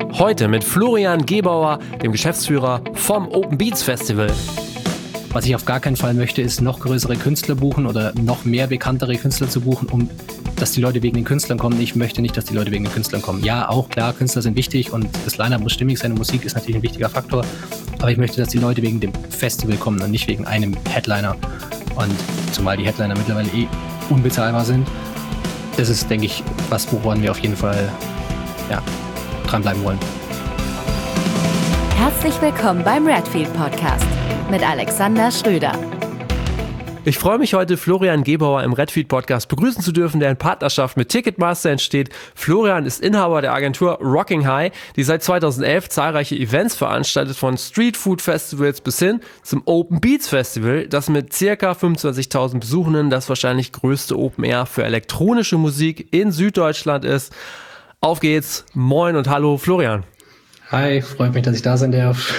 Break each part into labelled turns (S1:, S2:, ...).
S1: Heute mit Florian Gebauer, dem Geschäftsführer vom Open Beats Festival.
S2: Was ich auf gar keinen Fall möchte, ist noch größere Künstler buchen oder noch mehr bekanntere Künstler zu buchen, dass die Leute wegen den Künstlern kommen. Ich möchte nicht, dass die Leute wegen den Künstlern kommen. Ja, auch klar, Künstler sind wichtig und das Line-Up muss stimmig sein und Musik ist natürlich ein wichtiger Faktor. Aber ich möchte, dass die Leute wegen dem Festival kommen und nicht wegen einem Headliner. Und zumal die Headliner mittlerweile unbezahlbar sind. Das ist, denke ich, woran wir auf jeden Fall dranbleiben wollen.
S3: Herzlich willkommen beim Redfield Podcast mit Alexander Schröder.
S1: Ich freue mich heute, Florian Gebauer im Redfield Podcast begrüßen zu dürfen, der in Partnerschaft mit Ticketmaster entsteht. Florian ist Inhaber der Agentur Rocking High, die seit 2011 zahlreiche Events veranstaltet, von Street Food Festivals bis hin zum Open Beats Festival, das mit ca. 25.000 Besuchenden das wahrscheinlich größte Open Air für elektronische Musik in Süddeutschland ist. Auf geht's, moin und hallo Florian.
S2: Hi, freut mich, dass ich da sein darf.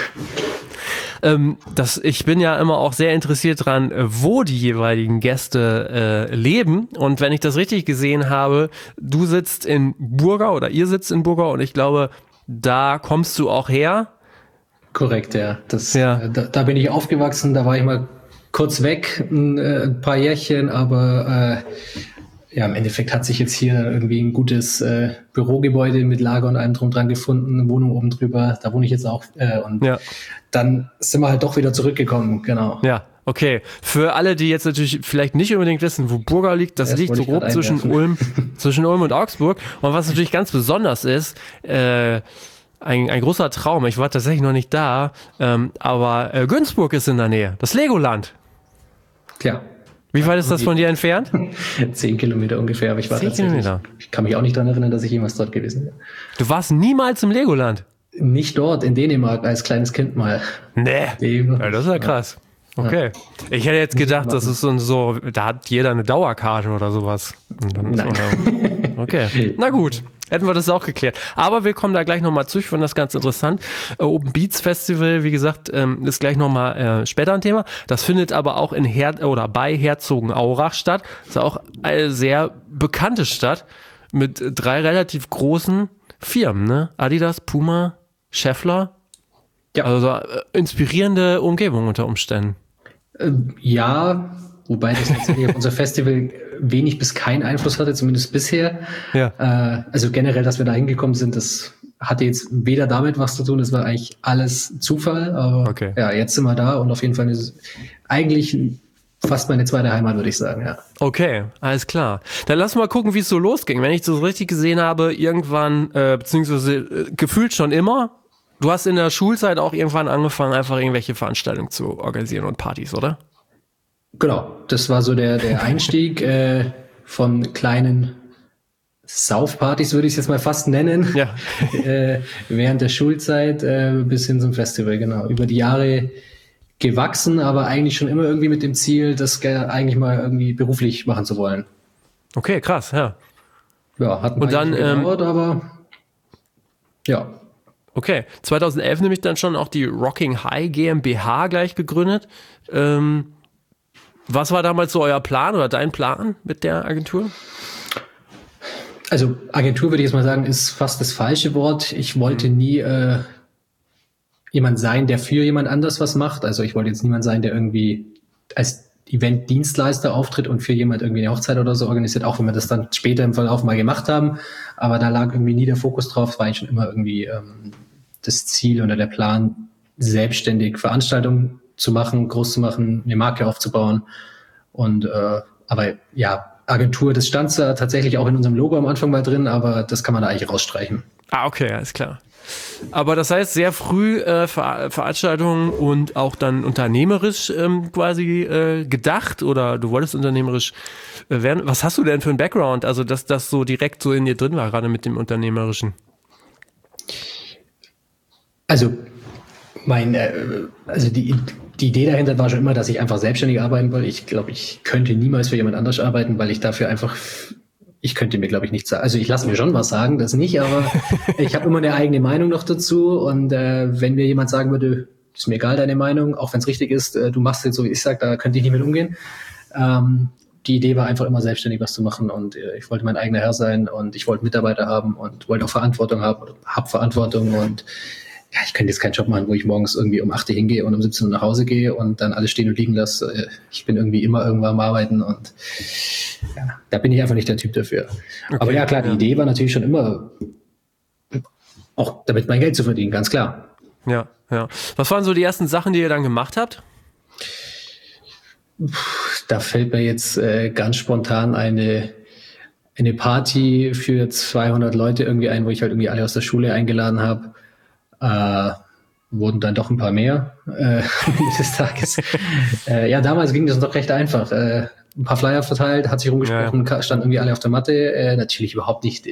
S1: Ich bin ja immer auch sehr interessiert dran, wo die jeweiligen Gäste leben. Und wenn ich das richtig gesehen habe, du sitzt in Burgau oder ihr sitzt in Burgau und ich glaube, da kommst du auch her.
S2: Korrekt, ja. Da bin ich aufgewachsen, da war ich mal kurz weg, ein paar Jährchen, aber im Endeffekt hat sich jetzt hier irgendwie ein gutes Bürogebäude mit Lager und allem drum dran gefunden, eine Wohnung oben drüber, da wohne ich jetzt auch dann sind wir halt doch wieder zurückgekommen, genau.
S1: Ja, okay. Für alle, die jetzt natürlich vielleicht nicht unbedingt wissen, wo Burgau liegt, das liegt so grob zwischen Ulm und Augsburg. Und was natürlich ganz besonders ist, ein großer Traum, ich war tatsächlich noch nicht da, aber Günzburg ist in der Nähe, das Legoland.
S2: Klar.
S1: Wie weit ist das von dir entfernt?
S2: 10 Kilometer ungefähr, aber ich kann mich auch nicht daran erinnern, dass ich jemals dort gewesen bin.
S1: Du warst niemals im Legoland?
S2: Nicht dort, in Dänemark, als kleines Kind mal.
S1: Nee, ja, das ist ja krass. Okay. Ja. Ich hätte jetzt gedacht, das ist so, da hat jeder eine Dauerkarte oder sowas.
S2: Nein.
S1: Okay, na gut. Hätten wir das auch geklärt. Aber wir kommen da gleich nochmal zu. Ich finde das ganz interessant. Open Beats Festival, wie gesagt, ist gleich nochmal später ein Thema. Das findet aber auch bei Herzogenaurach statt. Das ist auch eine sehr bekannte Stadt mit 3 relativ großen Firmen, ne? Adidas, Puma, Schaeffler. Ja. Also inspirierende Umgebung unter Umständen.
S2: Ja, wobei das tatsächlich auf unser Festival wenig bis keinen Einfluss hatte, zumindest bisher. Ja. Also generell, dass wir da hingekommen sind, das hatte jetzt weder damit was zu tun, das war eigentlich alles Zufall, aber ja, jetzt sind wir da und auf jeden Fall ist es eigentlich fast meine zweite Heimat, würde ich sagen, ja.
S1: Okay, alles klar. Dann lass mal gucken, wie es so losging. Wenn ich das richtig gesehen habe, irgendwann, beziehungsweise gefühlt schon immer, du hast in der Schulzeit auch irgendwann angefangen, einfach irgendwelche Veranstaltungen zu organisieren und Partys, oder?
S2: Genau, das war so der Einstieg von kleinen Saufpartys, würde ich es jetzt mal fast nennen, ja. Während der Schulzeit bis hin zum Festival, genau. Über die Jahre gewachsen, aber eigentlich schon immer irgendwie mit dem Ziel, das eigentlich mal irgendwie beruflich machen zu wollen.
S1: Okay, krass, ja.
S2: Ja, hat ein paar Jahre gedauert, aber ja.
S1: Okay, 2011 nämlich dann schon auch die Rocking High GmbH gleich gegründet. Was war damals so euer Plan oder dein Plan mit der Agentur?
S2: Also Agentur würde ich jetzt mal sagen, ist fast das falsche Wort. Ich wollte nie jemand sein, der für jemand anders was macht. Also ich wollte jetzt niemand sein, der irgendwie als Event-Dienstleister auftritt und für jemand irgendwie eine Hochzeit oder so organisiert, auch wenn wir das dann später im Verlauf mal gemacht haben. Aber da lag irgendwie nie der Fokus drauf. Es war eigentlich schon immer irgendwie das Ziel oder der Plan, selbstständig Veranstaltungen zu machen, groß zu machen, eine Marke aufzubauen. Und aber ja, Agentur, das stand da tatsächlich auch in unserem Logo am Anfang mal drin, aber das kann man da eigentlich rausstreichen.
S1: Ah, okay, alles klar. Aber das heißt, sehr früh Veranstaltungen und auch dann unternehmerisch quasi gedacht oder du wolltest unternehmerisch werden. Was hast du denn für einen Background? Also, dass das so direkt so in dir drin war, gerade mit dem Unternehmerischen.
S2: Also, die Idee dahinter war schon immer, dass ich einfach selbstständig arbeiten wollte. Ich glaube, ich könnte niemals für jemand anders arbeiten, weil ich dafür einfach... Ich könnte mir, glaube ich, nichts sagen. Also ich lasse mir schon was sagen, das nicht, aber ich habe immer eine eigene Meinung noch dazu. Und wenn mir jemand sagen würde, ist mir egal deine Meinung, auch wenn es richtig ist, du machst es jetzt so, wie ich sage, da könnte ich nicht mit umgehen. die Idee war einfach immer selbstständig was zu machen und ich wollte mein eigener Herr sein und ich wollte Mitarbeiter haben und wollte auch Verantwortung haben oder hab Verantwortung und ja, ich könnte jetzt keinen Job machen, wo ich morgens irgendwie um 8 Uhr hingehe und um 17 Uhr nach Hause gehe und dann alles stehen und liegen lasse. Ich bin irgendwie immer irgendwann am Arbeiten und ja, da bin ich einfach nicht der Typ dafür. Okay, aber ja, klar, die Idee war natürlich schon immer, auch damit mein Geld zu verdienen, ganz klar.
S1: Ja. Was waren so die ersten Sachen, die ihr dann gemacht habt?
S2: Da fällt mir jetzt ganz spontan eine Party für 200 Leute irgendwie ein, wo ich halt irgendwie alle aus der Schule eingeladen habe. Wurden dann doch ein paar mehr des Tages. Ja, damals ging das noch recht einfach. Ein paar Flyer verteilt, hat sich rumgesprochen, standen irgendwie alle auf der Matte. Natürlich überhaupt nicht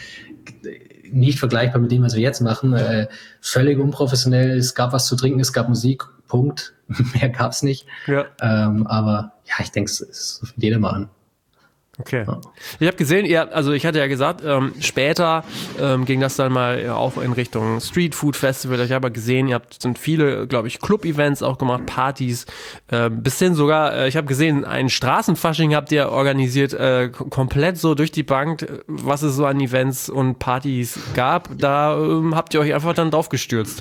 S2: nicht vergleichbar mit dem, was wir jetzt machen. Völlig unprofessionell. Es gab was zu trinken, es gab Musik, Punkt. Mehr gab's nicht. Ja. Aber ja, ich denke, es ruft jeder mal an.
S1: Okay. Ja. Ich habe gesehen, ich hatte ja gesagt, später ging das dann mal auch in Richtung Street Food Festival. Ich habe gesehen, sind viele, glaube ich, Club-Events auch gemacht, Partys, bis hin sogar, ich habe gesehen, ein Straßenfasching habt ihr organisiert, komplett so durch die Bank, was es so an Events und Partys gab. Da habt ihr euch einfach dann drauf gestürzt.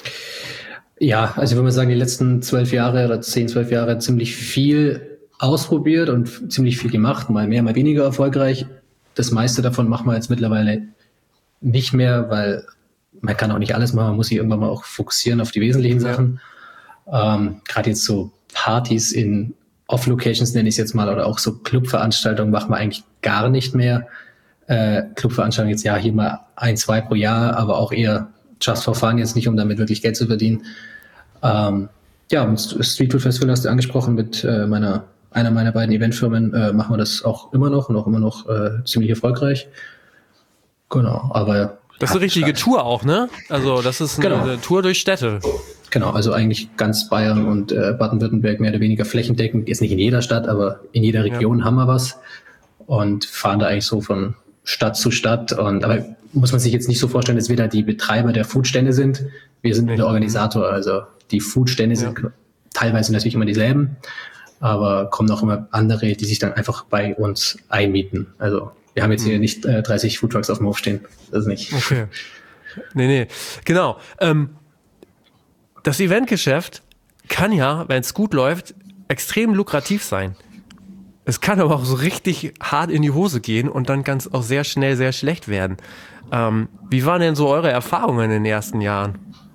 S2: Ja, also ich würde mal sagen, die letzten 12 Jahre oder 10, 12 Jahre ziemlich viel ausprobiert und ziemlich viel gemacht, mal mehr, mal weniger erfolgreich. Das meiste davon machen wir jetzt mittlerweile nicht mehr, weil man kann auch nicht alles machen, man muss sich irgendwann mal auch fokussieren auf die wesentlichen Sachen. Gerade jetzt so Partys in Off-Locations nenne ich es jetzt mal, oder auch so Clubveranstaltungen machen wir eigentlich gar nicht mehr. Clubveranstaltungen jetzt hier mal 1, 2 pro Jahr, aber auch eher just for fun, jetzt nicht, um damit wirklich Geld zu verdienen. Und Street Food Festival hast du angesprochen mit einer meiner beiden Eventfirmen, machen wir das auch immer noch und auch immer noch ziemlich erfolgreich. Genau, aber...
S1: Das ist eine richtige Tour auch, ne? Also das ist eine Tour durch Städte.
S2: Genau, also eigentlich ganz Bayern und Baden-Württemberg mehr oder weniger flächendeckend. Jetzt nicht in jeder Stadt, aber in jeder Region haben wir was. Und fahren da eigentlich so von Stadt zu Stadt. Aber muss man sich jetzt nicht so vorstellen, dass wir da die Betreiber der Foodstände sind. Wir sind der Organisator. Also die Foodstände sind teilweise natürlich immer dieselben. Aber kommen auch immer andere, die sich dann einfach bei uns einmieten. Also wir haben jetzt hier nicht 30 Foodtrucks auf dem Hof stehen. Das ist nicht.
S1: Okay. Nee. Genau. Das Eventgeschäft kann ja, wenn es gut läuft, extrem lukrativ sein. Es kann aber auch so richtig hart in die Hose gehen und dann kann es auch sehr schnell sehr schlecht werden. Wie waren denn so eure Erfahrungen in den ersten Jahren?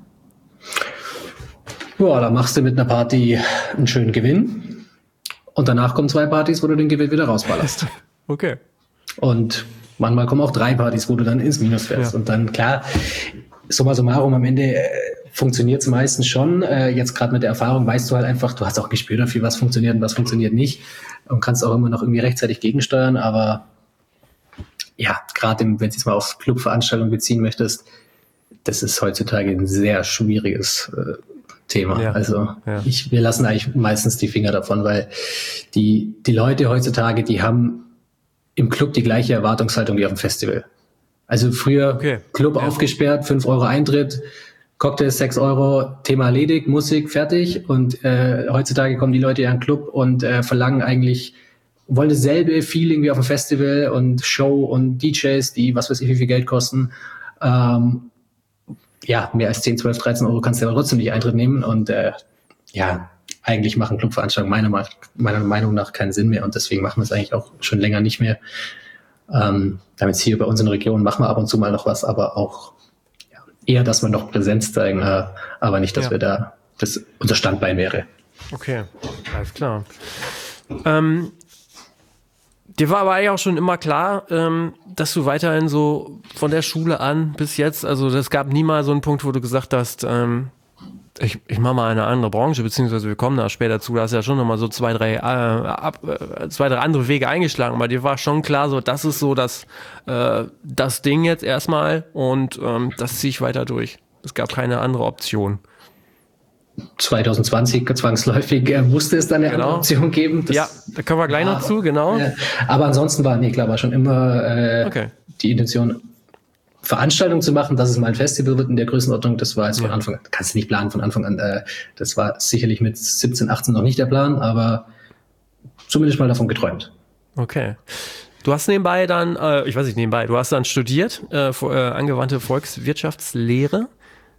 S2: Ja, da machst du mit einer Party einen schönen Gewinn. Und danach kommen 2 Partys, wo du den Gewinn wieder rausballerst.
S1: Okay.
S2: Und manchmal kommen auch 3 Partys, wo du dann ins Minus fährst. Ja. Und dann, klar, summa summarum, am Ende funktioniert es meistens schon. Jetzt gerade mit der Erfahrung weißt du halt einfach, du hast auch ein Gespür dafür, was funktioniert und was funktioniert nicht. Und kannst auch immer noch irgendwie rechtzeitig gegensteuern. Aber ja, gerade wenn du jetzt mal auf Clubveranstaltungen beziehen möchtest, das ist heutzutage ein sehr schwieriges Thema. Ja, also wir lassen eigentlich meistens die Finger davon, weil die Leute heutzutage, die haben im Club die gleiche Erwartungshaltung wie auf dem Festival. Also früher Club aufgesperrt, 5 Euro Eintritt, Cocktails 6 Euro, Thema erledigt, Musik fertig und heutzutage kommen die Leute in einen Club und verlangen eigentlich, wollen dasselbe Feeling wie auf dem Festival und Show und DJs, die was weiß ich wie viel Geld kosten. Mehr als 10, 12, 13 Euro kannst du aber trotzdem nicht Eintritt nehmen und eigentlich machen Clubveranstaltungen meiner Meinung nach keinen Sinn mehr und deswegen machen wir es eigentlich auch schon länger nicht mehr. Damit hier bei uns in der Region machen wir ab und zu mal noch was, aber auch eher, dass wir noch Präsenz zeigen, aber nicht, dass wir da, das unser Standbein wäre.
S1: Okay, alles klar. Dir war aber eigentlich auch schon immer klar, dass du weiterhin so von der Schule an bis jetzt, also es gab nie mal so einen Punkt, wo du gesagt hast, ich mache mal eine andere Branche, beziehungsweise wir kommen da später zu, da hast ja schon nochmal so zwei, drei andere Wege eingeschlagen, aber dir war schon klar, so das ist so das Ding jetzt erstmal und das ziehe ich weiter durch. Es gab keine andere Option.
S2: 2020 zwangsläufig musste es dann eine andere Option geben.
S1: Da kommen wir gleich noch zu, genau.
S2: Aber ansonsten war schon immer die Intention, Veranstaltungen zu machen, dass es mal ein Festival wird in der Größenordnung. Das war jetzt von Anfang an, kannst du nicht planen von Anfang an. Das war sicherlich mit 17, 18 noch nicht der Plan, aber zumindest mal davon geträumt.
S1: Okay. Du hast nebenbei dann, du hast dann studiert, angewandte Volkswirtschaftslehre.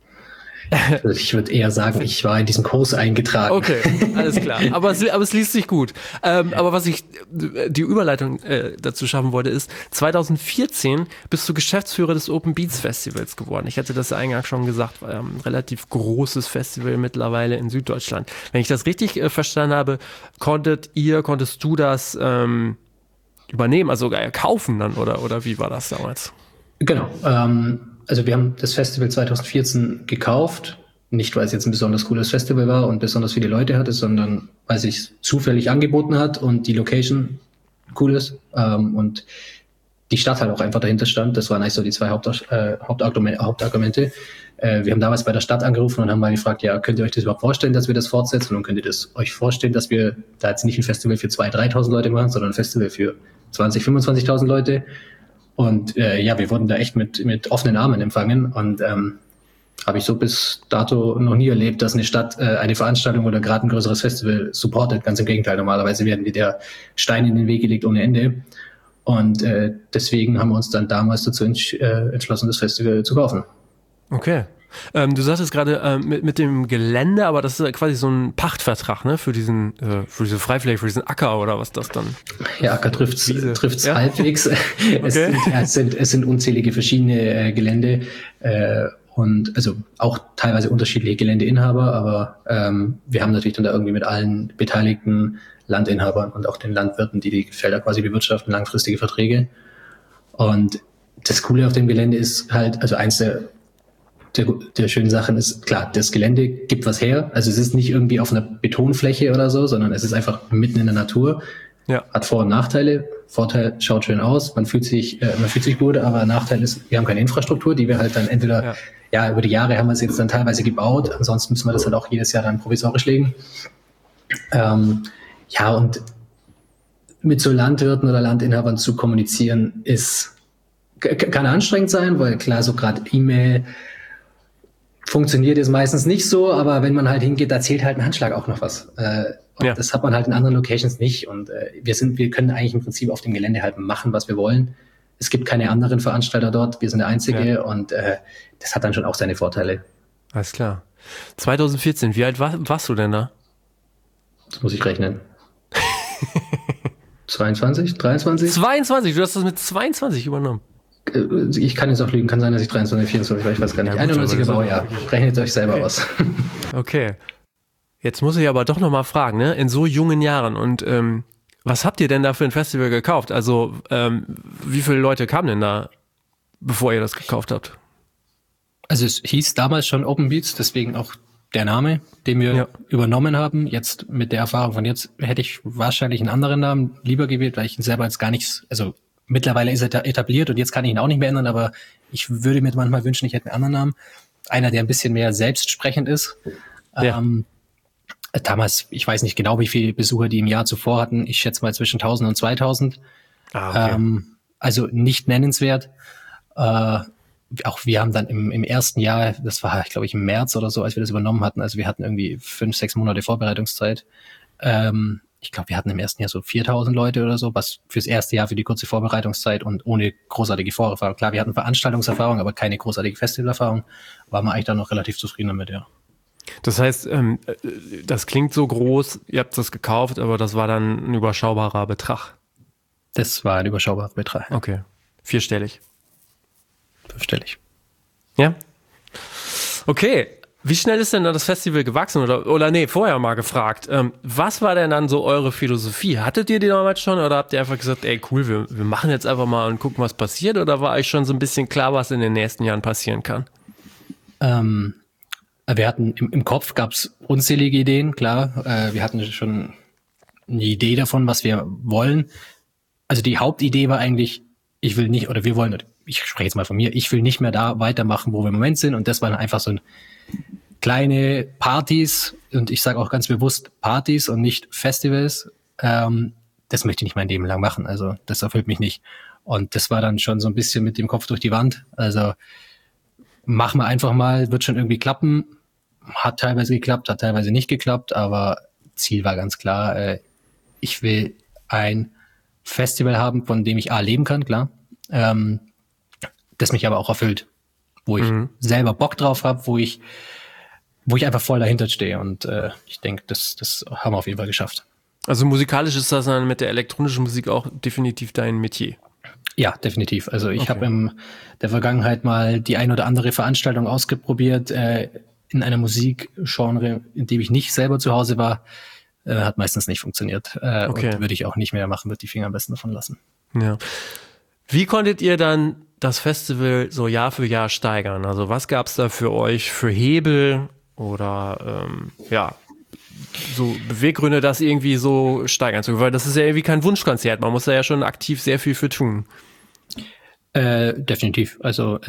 S2: Ich würde eher sagen, ich war in diesen Kurs eingetragen.
S1: Okay, alles klar. Aber es liest sich gut. Aber was ich die Überleitung dazu schaffen wollte, ist, 2014 bist du Geschäftsführer des Open Beats Festivals geworden. Ich hatte das eingangs schon gesagt, ein relativ großes Festival mittlerweile in Süddeutschland. Wenn ich das richtig verstanden habe, konntest du das übernehmen, also kaufen dann, oder wie war das damals?
S2: Genau. Also wir haben das Festival 2014 gekauft, nicht weil es jetzt ein besonders cooles Festival war und besonders viele Leute hatte, sondern weil es sich zufällig angeboten hat und die Location cool ist und die Stadt halt auch einfach dahinter stand. Das waren eigentlich so die zwei Hauptargumente. Wir haben damals bei der Stadt angerufen und haben mal gefragt, ja, könnt ihr euch das überhaupt vorstellen, dass wir das fortsetzen? Und könnt ihr das euch vorstellen, dass wir da jetzt nicht ein Festival für 2.000, 3.000 Leute machen, sondern ein Festival für 20.000, 25.000 Leute? Und wir wurden da echt mit offenen Armen empfangen und habe ich so bis dato noch nie erlebt, dass eine Stadt eine Veranstaltung oder gerade ein größeres Festival supportet. Ganz im Gegenteil, normalerweise werden dir der Stein in den Weg gelegt ohne Ende. Und deswegen haben wir uns dann damals dazu entschlossen, das Festival zu kaufen.
S1: Okay. Du sagtest gerade mit dem Gelände, aber das ist quasi so ein Pachtvertrag, ne, für diese Freifläche, für diesen Acker oder was das dann?
S2: Ja, Acker trifft's
S1: ja?
S2: halbwegs.
S1: Okay.
S2: Es sind unzählige verschiedene Gelände und also auch teilweise unterschiedliche Geländeinhaber, aber wir haben natürlich dann da irgendwie mit allen beteiligten Landinhabern und auch den Landwirten, die Felder quasi bewirtschaften, langfristige Verträge. Und das Coole auf dem Gelände ist halt, also eins der schönen Sachen ist, klar, das Gelände gibt was her. Also es ist nicht irgendwie auf einer Betonfläche oder so, sondern es ist einfach mitten in der Natur.
S1: Ja.
S2: Hat Vor- und Nachteile. Vorteil, schaut schön aus, man fühlt sich gut, aber Nachteil ist, wir haben keine Infrastruktur, die wir halt dann entweder, über die Jahre haben wir es jetzt dann teilweise gebaut, ansonsten müssen wir das halt auch jedes Jahr dann provisorisch legen. Und mit so Landwirten oder Landinhabern zu kommunizieren kann anstrengend sein, weil klar, so gerade E-Mail funktioniert jetzt meistens nicht so, aber wenn man halt hingeht, da zählt halt ein Handschlag auch noch was. Das hat man halt in anderen Locations nicht und wir können eigentlich im Prinzip auf dem Gelände halt machen, was wir wollen. Es gibt keine anderen Veranstalter dort, wir sind der Einzige und das hat dann schon auch seine Vorteile.
S1: Alles klar. 2014, wie alt warst du denn da?
S2: Das muss ich rechnen. 22, 23?
S1: 22, du hast das mit 22 übernommen.
S2: Ich kann jetzt auch lügen, kann sein, dass ich 23, 24 war, ich weiß gar nicht. 91er Baujahr, rechnet euch selber aus.
S1: Okay. Jetzt muss ich aber doch nochmal fragen, ne? In so jungen Jahren und was habt ihr denn da für ein Festival gekauft? Also wie viele Leute kamen denn da, bevor ihr das gekauft habt?
S2: Also es hieß damals schon Open Beats, deswegen auch der Name, den wir übernommen haben. Jetzt mit der Erfahrung von jetzt hätte ich wahrscheinlich einen anderen Namen lieber gewählt, weil ich ihn selber jetzt gar nichts, also mittlerweile ist er etabliert und jetzt kann ich ihn auch nicht mehr ändern, aber ich würde mir manchmal wünschen, ich hätte einen anderen Namen. Einer, der ein bisschen mehr selbstsprechend ist.
S1: Ja.
S2: Damals, ich weiß nicht genau, wie viele Besucher die im Jahr zuvor hatten. Ich schätze mal zwischen 1000 und 2000.
S1: Okay.
S2: Also nicht nennenswert. Auch wir haben dann im ersten Jahr, das war, glaube ich, im März oder so, als wir das übernommen hatten, also wir hatten irgendwie 5-6 Monate Vorbereitungszeit. Ich glaube, wir hatten im ersten Jahr so 4000 Leute oder so, was fürs erste Jahr für die kurze Vorbereitungszeit und ohne großartige Vorerfahrung. Klar, wir hatten Veranstaltungserfahrung, aber keine großartige Festivalerfahrung. Waren wir eigentlich dann noch relativ zufrieden damit, ja.
S1: Das heißt, das klingt so groß, ihr habt das gekauft, aber das war dann ein überschaubarer Betrag.
S2: Das war ein überschaubarer Betrag.
S1: Okay. 4-stellig.
S2: 5-stellig.
S1: Ja. Okay. Wie schnell ist denn da das Festival gewachsen? Oder vorher mal gefragt. Was war denn dann so eure Philosophie? Hattet ihr die damals schon oder habt ihr einfach gesagt, ey cool, wir machen jetzt einfach mal und gucken, was passiert? Oder war euch schon so ein bisschen klar, was in den nächsten Jahren passieren kann?
S2: Wir hatten im Kopf gab's unzählige Ideen, klar. Wir hatten schon eine Idee davon, was wir wollen. Also die Hauptidee war eigentlich, ich spreche jetzt mal von mir, ich will nicht mehr da weitermachen, wo wir im Moment sind. Und das waren einfach so kleine Partys. Und ich sage auch ganz bewusst Partys und nicht Festivals. Das möchte ich nicht mein Leben lang machen. Also das erfüllt mich nicht. Und das war dann schon so ein bisschen mit dem Kopf durch die Wand. Also machen wir einfach mal, wird schon irgendwie klappen. Hat teilweise geklappt, hat teilweise nicht geklappt. Aber Ziel war ganz klar, ich will ein Festival haben, von dem ich A, leben kann, klar, das mich aber auch erfüllt, wo ich selber Bock drauf habe, wo ich einfach voll dahinter stehe und ich denke, das haben wir auf jeden Fall geschafft.
S1: Also musikalisch ist das dann mit der elektronischen Musik auch definitiv dein Metier?
S2: Ja, definitiv. Also ich habe in der Vergangenheit mal die ein oder andere Veranstaltung ausprobiert in einer Musikgenre, in dem ich nicht selber zu Hause war. Hat meistens nicht funktioniert. Und würde ich auch nicht mehr machen, würde die Finger am besten davon lassen.
S1: Ja. Wie konntet ihr dann das Festival so Jahr für Jahr steigern? Also was gab es da für euch für Hebel oder so Beweggründe, das irgendwie so steigern zu können? Weil das ist ja irgendwie kein Wunschkonzert. Man muss da ja schon aktiv sehr viel für tun.
S2: Definitiv. Also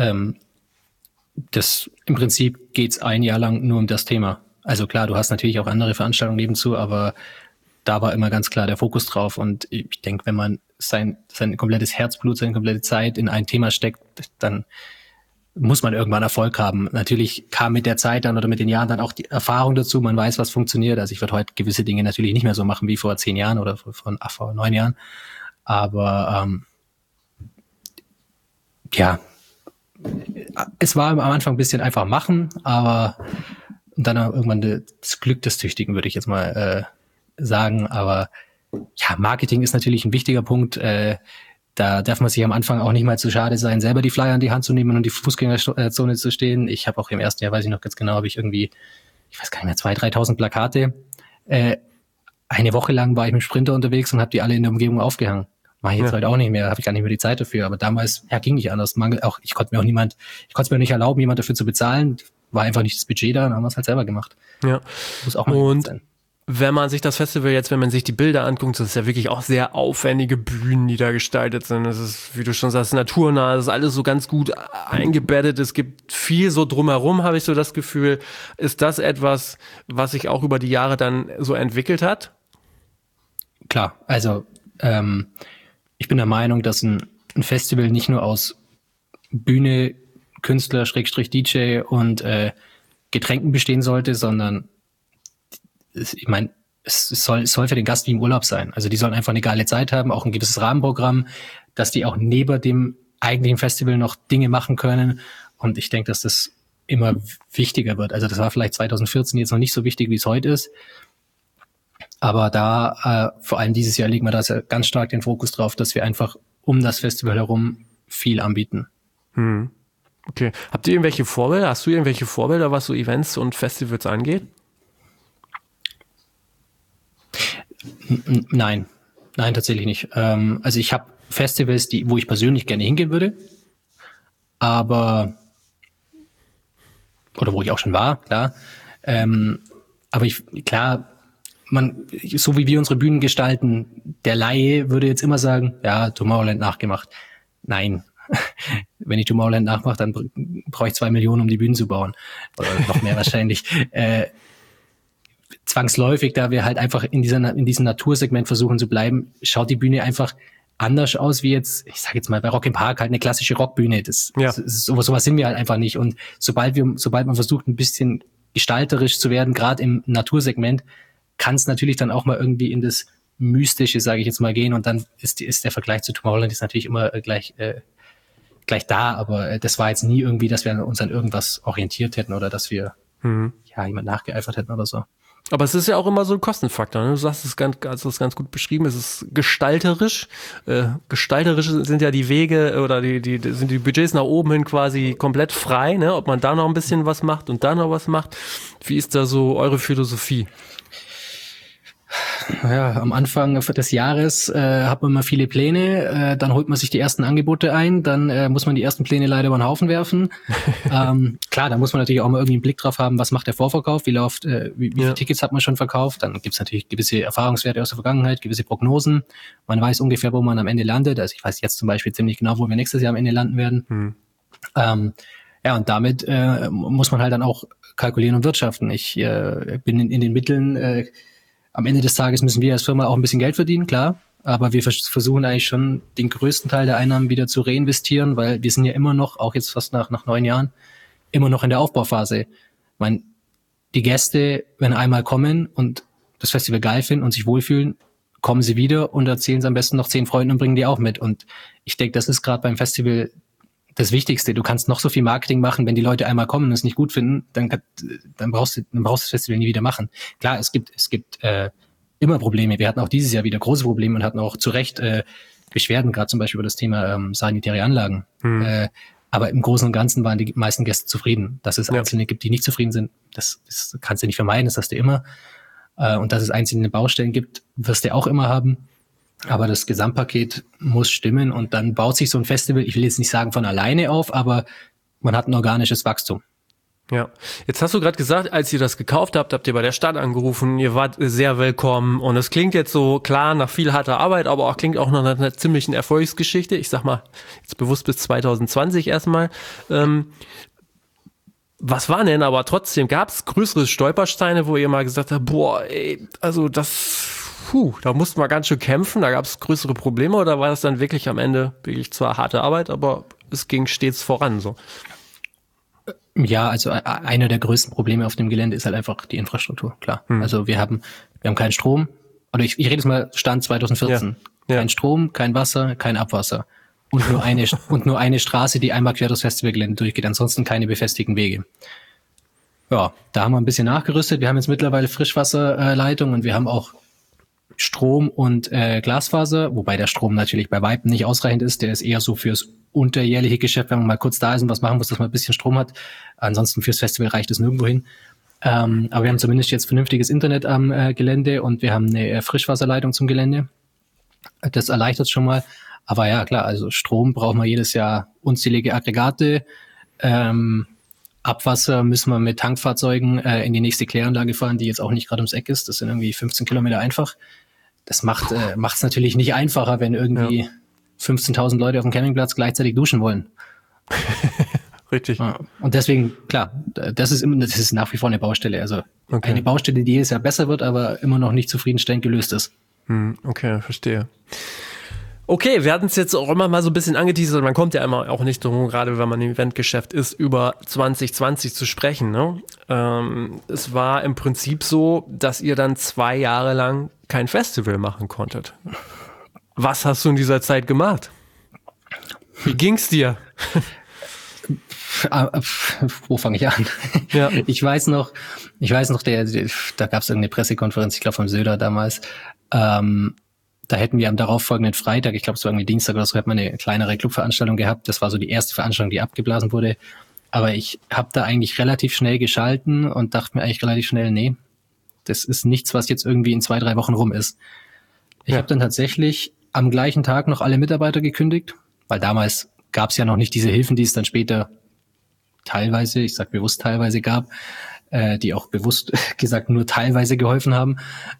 S2: im Prinzip geht's ein Jahr lang nur um das Thema. Also klar, du hast natürlich auch andere Veranstaltungen nebenzu, aber da war immer ganz klar der Fokus drauf. Und ich denke, wenn man sein komplettes Herzblut, seine komplette Zeit in ein Thema steckt, dann muss man irgendwann Erfolg haben. Natürlich kam mit der Zeit dann oder mit den Jahren dann auch die Erfahrung dazu. Man weiß, was funktioniert. Also ich würde heute gewisse Dinge natürlich nicht mehr so machen wie vor 10 Jahren oder vor 9 Jahren. Aber es war am Anfang ein bisschen einfach machen, aber dann irgendwann das Glück des Tüchtigen, würde ich jetzt mal sagen. Aber ja, Marketing ist natürlich ein wichtiger Punkt. Da darf man sich am Anfang auch nicht mal zu schade sein, selber die Flyer in die Hand zu nehmen und in die Fußgängerzone zu stehen. Ich habe auch im ersten Jahr, weiß ich noch ganz genau, habe ich irgendwie, ich weiß gar nicht mehr, 2.000, 3.000 Plakate. Eine Woche lang war ich mit dem Sprinter unterwegs und habe die alle in der Umgebung aufgehangen. Mache ich jetzt heute auch nicht mehr, habe ich gar nicht mehr die Zeit dafür. Aber damals, ging nicht anders. Ich konnte es mir nicht erlauben, jemand dafür zu bezahlen. War einfach nicht das Budget da, dann haben wir es halt selber gemacht.
S1: Ja.
S2: Muss auch mal sein.
S1: Wenn man sich das Festival jetzt, wenn man sich die Bilder anguckt, das ist ja wirklich auch sehr aufwendige Bühnen, die da gestaltet sind. Das ist, wie du schon sagst, naturnah, das ist alles so ganz gut eingebettet. Es gibt viel so drumherum, habe ich so das Gefühl. Ist das etwas, was sich auch über die Jahre dann so entwickelt hat?
S2: Klar, also ich bin der Meinung, dass ein Festival nicht nur aus Bühne, Künstler, /DJ und Getränken bestehen sollte, sondern ich meine, es soll für den Gast wie im Urlaub sein. Also die sollen einfach eine geile Zeit haben, auch ein gewisses Rahmenprogramm, dass die auch neben dem eigentlichen Festival noch Dinge machen können. Und ich denke, dass das immer wichtiger wird. Also das war vielleicht 2014 jetzt noch nicht so wichtig, wie es heute ist. Aber da, vor allem dieses Jahr, legen wir da ganz stark den Fokus drauf, dass wir einfach um das Festival herum viel anbieten.
S1: Okay. Habt ihr irgendwelche Vorbilder? Hast du irgendwelche Vorbilder, was so Events und Festivals angeht?
S2: Nein, tatsächlich nicht. Also ich habe Festivals, wo ich persönlich gerne hingehen würde, oder wo ich auch schon war, klar. Aber so wie wir unsere Bühnen gestalten, der Laie würde jetzt immer sagen, ja, Tomorrowland nachgemacht. Nein. Wenn ich Tomorrowland nachmache, dann brauche ich 2 Millionen, um die Bühnen zu bauen. Oder noch mehr wahrscheinlich. Zwangsläufig, da wir halt einfach in diesem Natursegment versuchen zu bleiben, schaut die Bühne einfach anders aus wie jetzt, ich sage jetzt mal bei Rock im Park, halt eine klassische Rockbühne. Sowas sind wir halt einfach nicht. Und sobald man versucht, ein bisschen gestalterisch zu werden, gerade im Natursegment, kann es natürlich dann auch mal irgendwie in das Mystische, sage ich jetzt mal, gehen. Und dann ist der Vergleich zu Tomorrowland ist natürlich immer gleich da. Aber das war jetzt nie irgendwie, dass wir uns an irgendwas orientiert hätten oder dass wir jemand nachgeeifert hätten oder so.
S1: Aber es ist ja auch immer so ein Kostenfaktor. Ne? Du sagst es ganz gut beschrieben. Es ist gestalterisch. Gestalterisch sind ja die Wege oder sind die Budgets nach oben hin quasi komplett frei. Ne? Ob man da noch ein bisschen was macht und da noch was macht. Wie ist da so eure Philosophie?
S2: Ja, am Anfang des Jahres hat man mal viele Pläne, dann holt man sich die ersten Angebote ein, dann muss man die ersten Pläne leider über den Haufen werfen. Klar, da muss man natürlich auch mal irgendwie einen Blick drauf haben, was macht der Vorverkauf, wie viele Tickets hat man schon verkauft, dann gibt's natürlich gewisse Erfahrungswerte aus der Vergangenheit, gewisse Prognosen, man weiß ungefähr, wo man am Ende landet, also ich weiß jetzt zum Beispiel ziemlich genau, wo wir nächstes Jahr am Ende landen werden. Und damit muss man halt dann auch kalkulieren und wirtschaften. Ich bin in den Mitteln, am Ende des Tages müssen wir als Firma auch ein bisschen Geld verdienen, klar. Aber wir versuchen eigentlich schon, den größten Teil der Einnahmen wieder zu reinvestieren, weil wir sind ja immer noch, auch jetzt fast nach 9 Jahren, immer noch in der Aufbauphase. Ich meine, die Gäste, wenn einmal kommen und das Festival geil finden und sich wohlfühlen, kommen sie wieder und erzählen es am besten noch 10 Freunden und bringen die auch mit. Und ich denke, das ist gerade beim Festival das Wichtigste. Du kannst noch so viel Marketing machen, wenn die Leute einmal kommen und es nicht gut finden, dann brauchst du das Festival nie wieder machen. Klar, es gibt immer Probleme. Wir hatten auch dieses Jahr wieder große Probleme und hatten auch zu Recht Beschwerden, gerade zum Beispiel über das Thema sanitäre Anlagen. Aber im Großen und Ganzen waren die meisten Gäste zufrieden. Dass es Einzelne gibt, die nicht zufrieden sind, das kannst du nicht vermeiden, das hast du immer. Und dass es einzelne Baustellen gibt, wirst du auch immer haben. Aber das Gesamtpaket muss stimmen und dann baut sich so ein Festival, ich will jetzt nicht sagen von alleine auf, aber man hat ein organisches Wachstum.
S1: Ja, jetzt hast du gerade gesagt, als ihr das gekauft habt, habt ihr bei der Stadt angerufen, ihr wart sehr willkommen und es klingt jetzt so klar nach viel harter Arbeit, aber auch klingt auch nach einer ziemlichen Erfolgsgeschichte. Ich sag mal, jetzt bewusst bis 2020 erstmal. Was waren denn aber trotzdem, gab es größere Stolpersteine, wo ihr mal gesagt habt, boah, ey, also da mussten wir ganz schön kämpfen, da gab es größere Probleme oder war das dann wirklich am Ende wirklich zwar harte Arbeit, aber es ging stets voran so?
S2: Ja, also einer der größten Probleme auf dem Gelände ist halt einfach die Infrastruktur, klar. Also wir haben keinen Strom, oder ich rede jetzt mal Stand 2014. Ja. Kein Strom, kein Wasser, kein Abwasser. Und nur eine Straße, die einmal quer durchs Festivalgelände durchgeht, ansonsten keine befestigten Wege. Ja, da haben wir ein bisschen nachgerüstet. Wir haben jetzt mittlerweile Frischwasserleitung und wir haben auch Strom und Glasfaser, wobei der Strom natürlich bei Weitem nicht ausreichend ist. Der ist eher so fürs unterjährliche Geschäft, wenn man mal kurz da ist und was machen muss, dass man ein bisschen Strom hat. Ansonsten fürs Festival reicht es nirgendwo hin. Aber wir haben zumindest jetzt vernünftiges Internet am Gelände und wir haben eine Frischwasserleitung zum Gelände. Das erleichtert schon mal. Aber ja, klar, also Strom brauchen wir jedes Jahr unzählige Aggregate. Abwasser müssen wir mit Tankfahrzeugen in die nächste Kläranlage fahren, die jetzt auch nicht gerade ums Eck ist. Das sind irgendwie 15 Kilometer einfach. Das macht es natürlich nicht einfacher, wenn irgendwie 15.000 Leute auf dem Campingplatz gleichzeitig duschen wollen.
S1: Richtig.
S2: Ja. Und deswegen, klar, das ist nach wie vor eine Baustelle. Also eine Baustelle, die jedes Jahr besser wird, aber immer noch nicht zufriedenstellend gelöst ist.
S1: Okay, verstehe. Okay, wir hatten es jetzt auch immer mal so ein bisschen angeteasert, man kommt ja immer auch nicht drum, gerade wenn man im Eventgeschäft ist, über 2020 zu sprechen. Ne? Es war im Prinzip so, dass ihr dann 2 Jahre lang kein Festival machen konntet. Was hast du in dieser Zeit gemacht? Wie ging's dir?
S2: Wo fange ich an? Ja. Ich weiß noch, da gab es irgendeine Pressekonferenz, ich glaube von Söder damals, da hätten wir am darauffolgenden Freitag, ich glaube es war irgendwie Dienstag oder so, hätten wir eine kleinere Clubveranstaltung gehabt. Das war so die erste Veranstaltung, die abgeblasen wurde. Aber ich habe da eigentlich relativ schnell geschalten und dachte mir eigentlich relativ schnell, nee, das ist nichts, was jetzt irgendwie in 2-3 Wochen rum ist. Ich habe dann tatsächlich am gleichen Tag noch alle Mitarbeiter gekündigt, weil damals gab es ja noch nicht diese Hilfen, die es dann später teilweise, ich sage bewusst teilweise gab, die auch bewusst gesagt nur teilweise geholfen haben.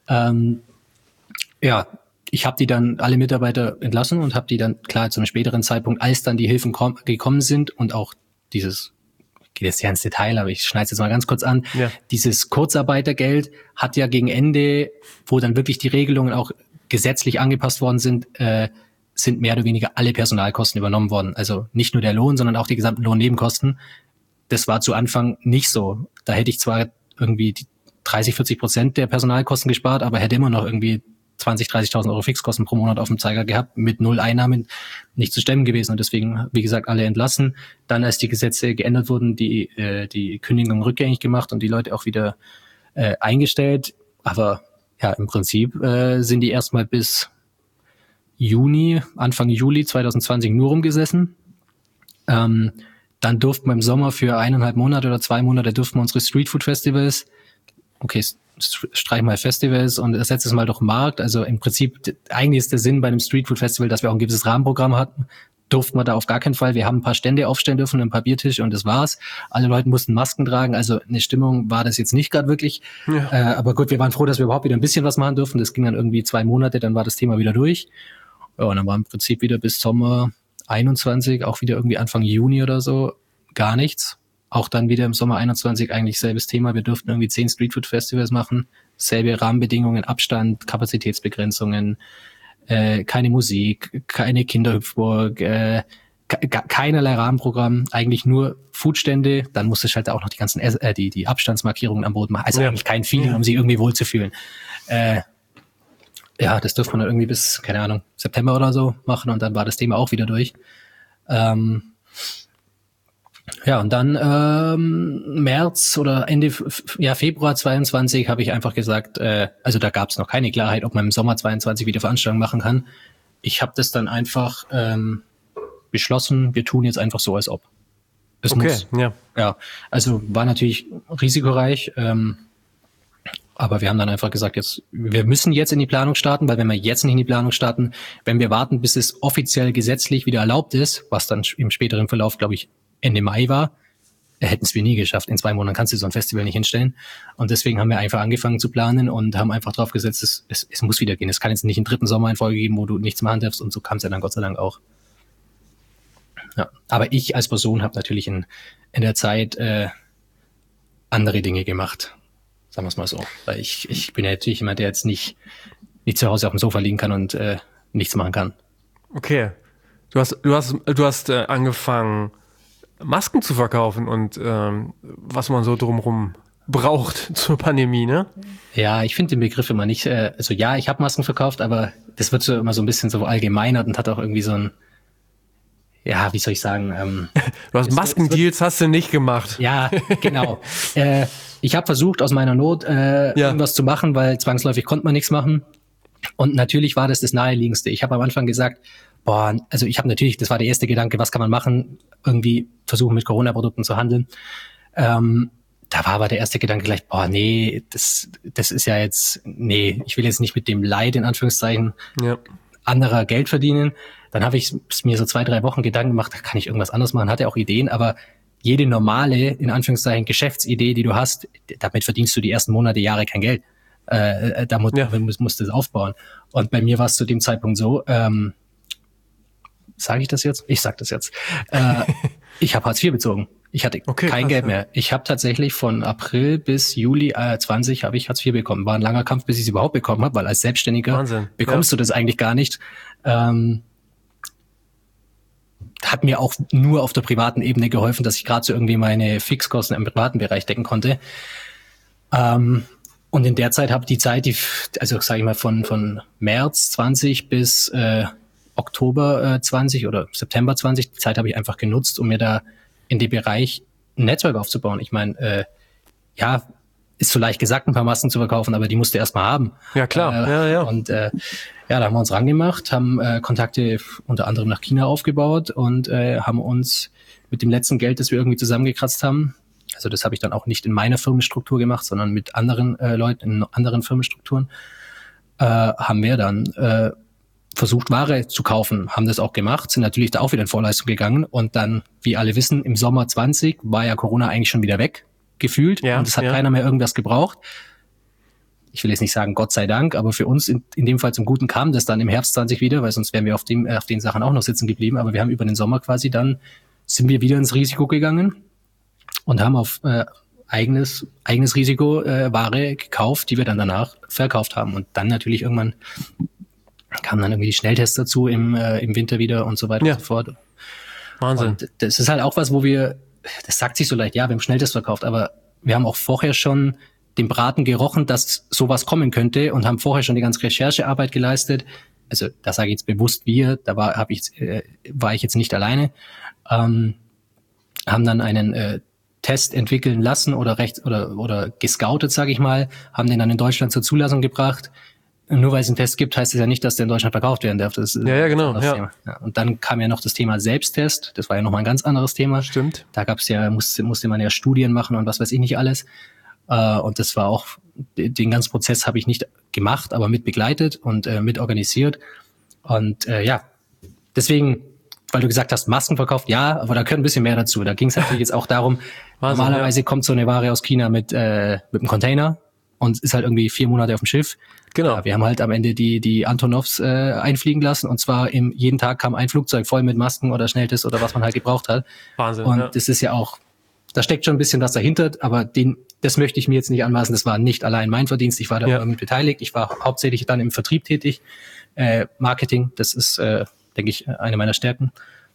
S2: Ich habe die dann alle Mitarbeiter entlassen und habe die dann, klar, zu einem späteren Zeitpunkt, als dann die Hilfen gekommen sind und auch dieses, ich gehe jetzt ja ins Detail, aber ich schneide es jetzt mal ganz kurz an, dieses Kurzarbeitergeld hat ja gegen Ende, wo dann wirklich die Regelungen auch gesetzlich angepasst worden sind mehr oder weniger alle Personalkosten übernommen worden. Also nicht nur der Lohn, sondern auch die gesamten Lohnnebenkosten. Das war zu Anfang nicht so. Da hätte ich zwar irgendwie 30-40% der Personalkosten gespart, aber hätte immer noch irgendwie 20.000, 30.000 Euro Fixkosten pro Monat auf dem Zeiger gehabt, mit 0 Einnahmen nicht zu stemmen gewesen. Und deswegen, wie gesagt, alle entlassen. Dann, als die Gesetze geändert wurden, die Kündigung rückgängig gemacht und die Leute auch wieder eingestellt. Aber ja, im Prinzip sind die erstmal bis Anfang Juli 2020 nur rumgesessen. Dann durften wir im Sommer für 1,5 Monate oder 2 Monate durften wir unsere Streetfood-Festivals, streich mal Festivals und ersetzt es mal durch Markt. Also im Prinzip, eigentlich ist der Sinn bei einem Streetfood-Festival, dass wir auch ein gewisses Rahmenprogramm hatten. Durften wir da auf gar keinen Fall. Wir haben ein paar Stände aufstellen dürfen, ein paar Biertische und das war's. Alle Leute mussten Masken tragen. Also eine Stimmung war das jetzt nicht gerade wirklich. Ja. Aber gut, wir waren froh, dass wir überhaupt wieder ein bisschen was machen durften. Das ging dann irgendwie 2 Monate, dann war das Thema wieder durch. Ja, und dann war im Prinzip wieder bis Sommer 21, auch wieder irgendwie Anfang Juni oder so, gar nichts. Auch dann wieder im Sommer 21 eigentlich selbes Thema. Wir durften irgendwie 10 Streetfood-Festivals machen. Selbe Rahmenbedingungen, Abstand, Kapazitätsbegrenzungen, keine Musik, keine Kinderhüpfburg, keinerlei Rahmenprogramm, eigentlich nur Foodstände. Dann musste ich halt auch noch die ganzen die Abstandsmarkierungen am Boden machen. Also eigentlich kein Feeling, um sich irgendwie wohlzufühlen. Ja, das durfte man dann irgendwie bis, keine Ahnung, September oder so machen und dann war das Thema auch wieder durch. Ja, und dann März oder Ende Februar 22 habe ich einfach gesagt, also da gab es noch keine Klarheit, ob man im Sommer 22 wieder Veranstaltungen machen kann. Ich habe das dann einfach beschlossen, wir tun jetzt einfach so, als ob. Es muss. Ja, also war natürlich risikoreich, aber wir haben dann einfach gesagt, wir müssen jetzt in die Planung starten, weil wenn wir jetzt nicht in die Planung starten, wenn wir warten, bis es offiziell gesetzlich wieder erlaubt ist, was dann im späteren Verlauf, glaube ich, Ende Mai war, hätten es wir nie geschafft. In 2 Monaten kannst du so ein Festival nicht hinstellen. Und deswegen haben wir einfach angefangen zu planen und haben einfach drauf gesetzt, es muss wieder gehen. Es kann jetzt nicht einen 3. Sommer in Folge geben, wo du nichts machen darfst. Und so kam es ja dann Gott sei Dank auch. Ja, aber ich als Person habe natürlich in der Zeit andere Dinge gemacht. Sagen wir es mal so. Weil ich bin ja natürlich jemand, der jetzt nicht zu Hause auf dem Sofa liegen kann und nichts machen kann.
S1: Okay. Du hast angefangen, Masken zu verkaufen und was man so drumherum braucht zur Pandemie, ne?
S2: Ja, ich finde den Begriff immer nicht, also ja, ich habe Masken verkauft, aber das wird so immer so ein bisschen so allgemeinert und hat auch irgendwie so ein, ja, wie soll ich sagen,
S1: du hast Maskendeals hast du nicht gemacht.
S2: Ja, genau. Ich habe versucht, aus meiner Not irgendwas zu machen, weil zwangsläufig konnte man nichts machen. Und natürlich war das Naheliegendste. Ich habe am Anfang gesagt, also ich habe natürlich, das war der erste Gedanke, was kann man machen? Irgendwie versuchen, mit Corona-Produkten zu handeln. Da war aber der erste Gedanke gleich, nee, das ist ja jetzt, nee, ich will jetzt nicht mit dem Leid, in Anführungszeichen, anderer Geld verdienen. Dann habe ich mir so 2-3 Wochen Gedanken gemacht, da kann ich irgendwas anderes machen, hatte auch Ideen, aber jede normale, in Anführungszeichen, Geschäftsidee, die du hast, damit verdienst du die ersten Monate, Jahre kein Geld. Da musst du es aufbauen. Und bei mir war es zu dem Zeitpunkt so, sage ich das jetzt? Ich sag das jetzt. Ich habe Hartz IV bezogen. Ich hatte kein Geld mehr. Ich habe tatsächlich von April bis Juli 20 habe ich Hartz IV bekommen. War ein langer Kampf, bis ich es überhaupt bekommen habe, weil als Selbstständiger bekommst du das eigentlich gar nicht. Hat mir auch nur auf der privaten Ebene geholfen, dass ich gerade so irgendwie meine Fixkosten im privaten Bereich decken konnte. Und in der Zeit also sage ich mal von März 20 bis Oktober 20 oder September 20, die Zeit habe ich einfach genutzt, um mir da in dem Bereich ein Netzwerk aufzubauen. Ich meine, ist so leicht gesagt, ein paar Masken zu verkaufen, aber die musst du erstmal haben.
S1: Ja, klar.
S2: Und da haben wir uns rangemacht, haben Kontakte unter anderem nach China aufgebaut und haben uns mit dem letzten Geld, das wir irgendwie zusammengekratzt haben, also das habe ich dann auch nicht in meiner Firmenstruktur gemacht, sondern mit anderen Leuten in anderen Firmenstrukturen, haben wir dann versucht, Ware zu kaufen, haben das auch gemacht, sind natürlich da auch wieder in Vorleistung gegangen und dann, wie alle wissen, im Sommer 20 war ja Corona eigentlich schon wieder weg, gefühlt, und es hat keiner mehr irgendwas gebraucht. Ich will jetzt nicht sagen, Gott sei Dank, aber für uns in dem Fall zum Guten kam das dann im Herbst 20 wieder, weil sonst wären wir auf den Sachen auch noch sitzen geblieben, aber wir haben über den Sommer quasi dann, sind wir wieder ins Risiko gegangen und haben auf eigenes Risiko Ware gekauft, die wir dann danach verkauft haben und dann natürlich irgendwann kamen dann irgendwie die Schnelltests dazu im Winter wieder und so weiter und so fort.
S1: Wahnsinn.
S2: Und das ist halt auch was, wo das sagt sich so leicht, ja, wir haben Schnelltests verkauft, aber wir haben auch vorher schon den Braten gerochen, dass sowas kommen könnte und haben vorher schon die ganze Recherchearbeit geleistet. Also da sage ich jetzt bewusst wir, da war ich jetzt nicht alleine, haben dann einen Test entwickeln lassen oder gescoutet, sage ich mal, haben den dann in Deutschland zur Zulassung gebracht. Nur weil es einen Test gibt, heißt es ja nicht, dass der in Deutschland verkauft werden darf. Das ist
S1: genau.
S2: Das Thema. Ja, und dann kam ja noch das Thema Selbsttest. Das war ja nochmal ein ganz anderes Thema.
S1: Stimmt.
S2: Da musste man ja Studien machen und was weiß ich nicht alles. Und das war auch, den ganzen Prozess habe ich nicht gemacht, aber mit begleitet und mit organisiert. Und deswegen, weil du gesagt hast, Masken verkauft, ja, aber da gehört ein bisschen mehr dazu. Da ging es natürlich jetzt auch darum, normalerweise kommt so eine Ware aus China mit einem Container und ist halt irgendwie 4 Monate auf dem Schiff.
S1: Genau.
S2: Wir haben halt am Ende die Antonovs einfliegen lassen und zwar jeden Tag kam ein Flugzeug voll mit Masken oder Schnelltests oder was man halt gebraucht hat.
S1: Wahnsinn.
S2: Und das ist ja auch, da steckt schon ein bisschen was dahinter, aber das möchte ich mir jetzt nicht anmaßen. Das war nicht allein mein Verdienst. Ich war da mit beteiligt. Ich war hauptsächlich dann im Vertrieb tätig. Marketing, das ist, denke ich, eine meiner Stärken.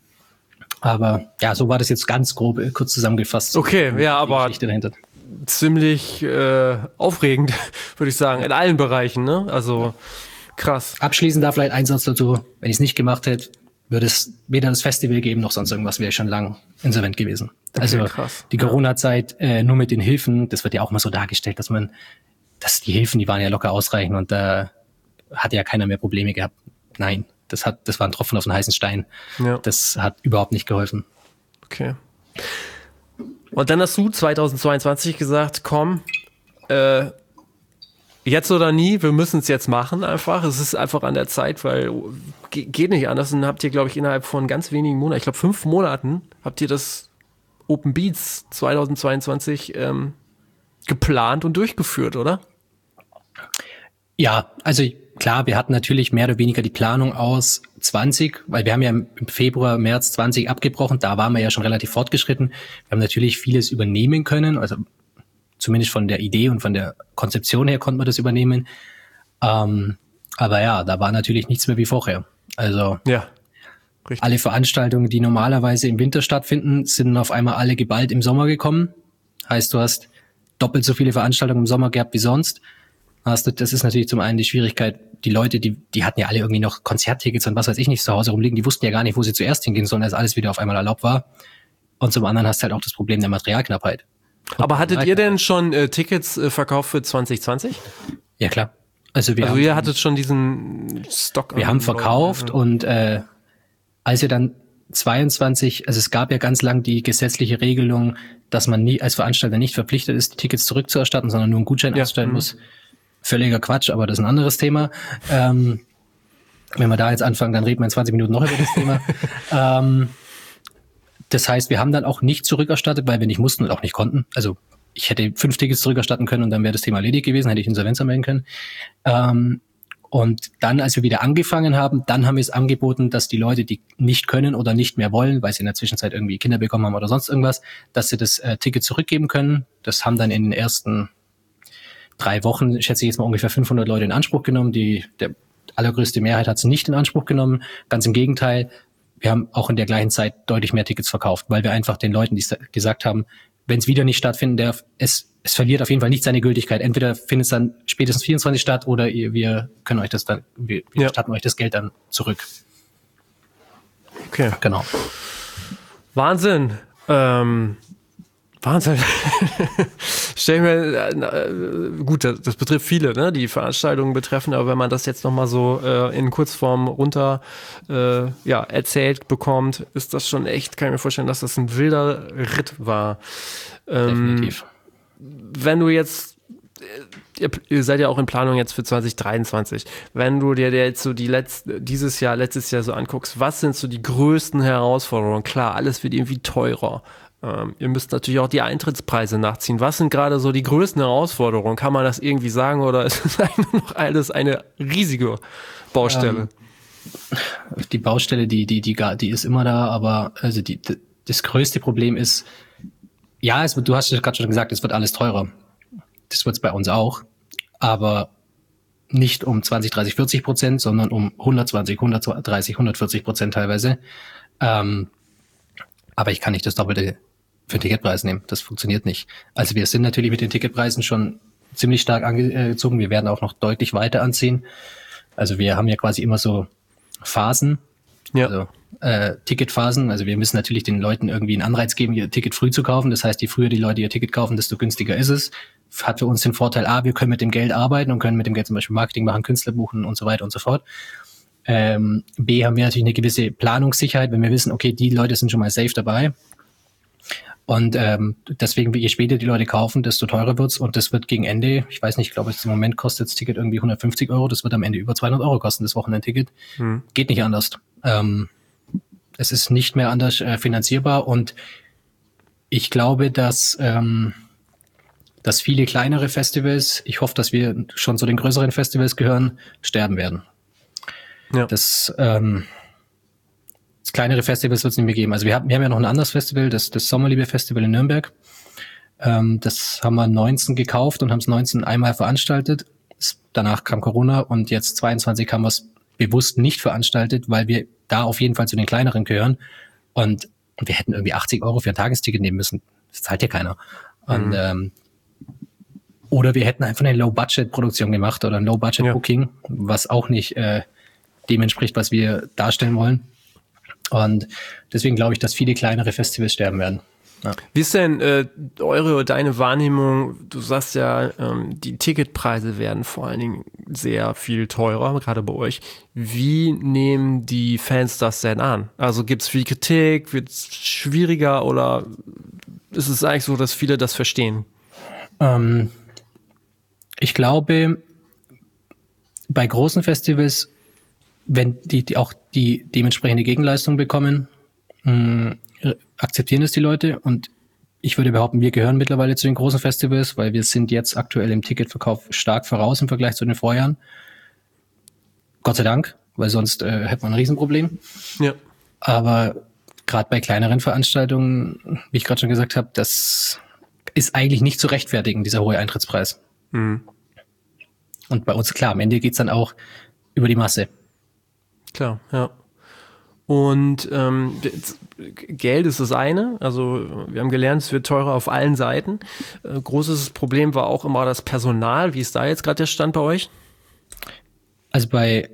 S2: Aber ja, so war das jetzt ganz grob, kurz zusammengefasst.
S1: Okay, ja, aber
S2: dahinter.
S1: Ziemlich aufregend, würde ich sagen, in allen Bereichen, ne? Also Krass.
S2: Abschließend da vielleicht ein Satz dazu. Wenn ich es nicht gemacht hätte, würde es weder das Festival geben, noch sonst irgendwas, wäre ich schon lang insolvent gewesen. Also
S1: krass.
S2: Die Corona-Zeit nur mit den Hilfen, das wird ja auch mal so dargestellt, dass die Hilfen, die waren ja locker ausreichend und da hatte ja keiner mehr Probleme gehabt. Nein, das war ein Tropfen auf den heißen Stein.
S1: Ja.
S2: Das hat überhaupt nicht geholfen.
S1: Okay. Und dann hast du 2022 gesagt, komm, jetzt oder nie, wir müssen es jetzt machen einfach. Es ist einfach an der Zeit, weil geht nicht anders. Und dann habt ihr, glaube ich, innerhalb von ganz wenigen Monaten, ich glaube 5 Monaten, habt ihr das Open Beats 2022 geplant und durchgeführt, oder?
S2: Ja, also klar, wir hatten natürlich mehr oder weniger die Planung aus 20, weil wir haben ja im Februar, März 20 abgebrochen, da waren wir ja schon relativ fortgeschritten. Wir haben natürlich vieles übernehmen können, also zumindest von der Idee und von der Konzeption her konnte man das übernehmen. Aber ja, da war natürlich nichts mehr wie vorher. Also
S1: ja, richtig.
S2: Alle Veranstaltungen, die normalerweise im Winter stattfinden, sind auf einmal alle geballt im Sommer gekommen. Heißt, du hast doppelt so viele Veranstaltungen im Sommer gehabt wie sonst. Das ist natürlich zum einen die Schwierigkeit, die Leute, die hatten ja alle irgendwie noch Konzerttickets und was weiß ich nicht zu Hause rumliegen, die wussten ja gar nicht, wo sie zuerst hingehen sollen, als alles wieder auf einmal erlaubt war. Und zum anderen hast du halt auch das Problem der Materialknappheit.
S1: Aber hattet ihr denn schon Tickets verkauft für 2020?
S2: Ja, klar. Also
S1: ihr hattet schon diesen Stock.
S2: Wir haben verkauft und als wir dann 22, also es gab ja ganz lang die gesetzliche Regelung, dass man nie als Veranstalter nicht verpflichtet ist, die Tickets zurückzuerstatten, sondern nur einen Gutschein ausstellen muss. Völliger Quatsch, aber das ist ein anderes Thema. Wenn wir da jetzt anfangen, dann reden wir in 20 Minuten noch über das Thema. Das heißt, wir haben dann auch nicht zurückerstattet, weil wir nicht mussten und auch nicht konnten. Also ich hätte 5 Tickets zurückerstatten können und dann wäre das Thema erledigt gewesen, hätte ich Insolvenz anmelden können. Und dann, als wir wieder angefangen haben, dann haben wir es angeboten, dass die Leute, die nicht können oder nicht mehr wollen, weil sie in der Zwischenzeit irgendwie Kinder bekommen haben oder sonst irgendwas, dass sie das Ticket zurückgeben können. Das haben dann in den ersten 3 Wochen, schätze ich jetzt mal, ungefähr 500 Leute in Anspruch genommen. Der allergrößte Mehrheit hat es nicht in Anspruch genommen. Ganz im Gegenteil, wir haben auch in der gleichen Zeit deutlich mehr Tickets verkauft, weil wir einfach den Leuten, die gesagt haben, wenn es wieder nicht stattfinden darf, es verliert auf jeden Fall nicht seine Gültigkeit. Entweder findet es dann spätestens 24 statt oder wir können euch das dann, wir statten euch das Geld dann zurück.
S1: Okay.
S2: Genau.
S1: Wahnsinn. Wahnsinn. Stell mir, gut, das betrifft viele, ne, die Veranstaltungen betreffen, aber wenn man das jetzt nochmal so in Kurzform runter erzählt bekommt, ist das schon echt, kann ich mir vorstellen, dass das ein wilder Ritt war.
S2: Definitiv.
S1: Wenn du jetzt, ihr seid ja auch in Planung jetzt für 2023, wenn du dir jetzt so letztes Jahr so anguckst, was sind so die größten Herausforderungen? Klar, alles wird irgendwie teurer. Ihr müsst natürlich auch die Eintrittspreise nachziehen. Was sind gerade so die größten Herausforderungen? Kann man das irgendwie sagen oder ist es eigentlich noch alles eine riesige Baustelle?
S2: Die Baustelle, die ist immer da, aber also das größte Problem ist, ja, du hast ja gerade schon gesagt, es wird alles teurer. Das wird es bei uns auch, aber nicht um 20, 30, 40%, sondern um 120, 130, 140% teilweise. Aber ich kann nicht das Doppelte für den Ticketpreis nehmen. Das funktioniert nicht. Also wir sind natürlich mit den Ticketpreisen schon ziemlich stark angezogen. Wir werden auch noch deutlich weiter anziehen. Also wir haben ja quasi immer so Phasen. Ja. Also Ticketphasen. Also wir müssen natürlich den Leuten irgendwie einen Anreiz geben, ihr Ticket früh zu kaufen. Das heißt, je früher die Leute ihr Ticket kaufen, desto günstiger ist es. Hat für uns den Vorteil, wir können mit dem Geld arbeiten und können mit dem Geld zum Beispiel Marketing machen, Künstler buchen und so weiter und so fort. B, haben wir natürlich eine gewisse Planungssicherheit, wenn wir wissen, okay, die Leute sind schon mal safe dabei. Und deswegen, je später die Leute kaufen, desto teurer wird's. Und das wird gegen Ende, ich weiß nicht, ich glaube, im Moment kostet das Ticket irgendwie 150 €. Das wird am Ende über 200 € kosten, das Wochenendticket. Geht nicht anders. Es ist nicht mehr anders finanzierbar. Und ich glaube, dass viele kleinere Festivals, ich hoffe, dass wir schon zu den größeren Festivals gehören, sterben werden. Ja. Das kleinere Festivals wird es nicht mehr geben. Also wir haben ja noch ein anderes Festival, das Sommerliebe-Festival in Nürnberg. Das haben wir 19 gekauft und haben es 19 einmal veranstaltet. Danach kam Corona und jetzt 22 haben wir es bewusst nicht veranstaltet, weil wir da auf jeden Fall zu den kleineren gehören. Und wir hätten irgendwie 80 € für ein Tagesticket nehmen müssen. Das zahlt ja keiner. Und Oder wir hätten einfach eine Low-Budget-Produktion gemacht oder ein Low-Budget-Booking, was auch nicht dem entspricht, was wir darstellen wollen. Und deswegen glaube ich, dass viele kleinere Festivals sterben werden. Ja.
S1: Wie ist denn eure oder deine Wahrnehmung? Du sagst ja, die Ticketpreise werden vor allen Dingen sehr viel teurer, gerade bei euch. Wie nehmen die Fans das denn an? Also gibt es viel Kritik? Wird es schwieriger oder ist es eigentlich so, dass viele das verstehen?
S2: Ich glaube, bei großen Festivals, wenn die auch die dementsprechende Gegenleistung bekommen, akzeptieren es die Leute, und ich würde behaupten, wir gehören mittlerweile zu den großen Festivals, weil wir sind jetzt aktuell im Ticketverkauf stark voraus im Vergleich zu den Vorjahren. Gott sei Dank, weil sonst hätte man ein Riesenproblem.
S1: Ja.
S2: Aber gerade bei kleineren Veranstaltungen, wie ich gerade schon gesagt habe, das ist eigentlich nicht zu rechtfertigen, dieser hohe Eintrittspreis. Mhm. Und bei uns, klar, am Ende geht's dann auch über die Masse.
S1: Klar, ja. Und Geld ist das eine, also wir haben gelernt, es wird teurer auf allen Seiten. Großes Problem war auch immer das Personal. Wie ist da jetzt gerade der Stand bei euch?
S2: Also bei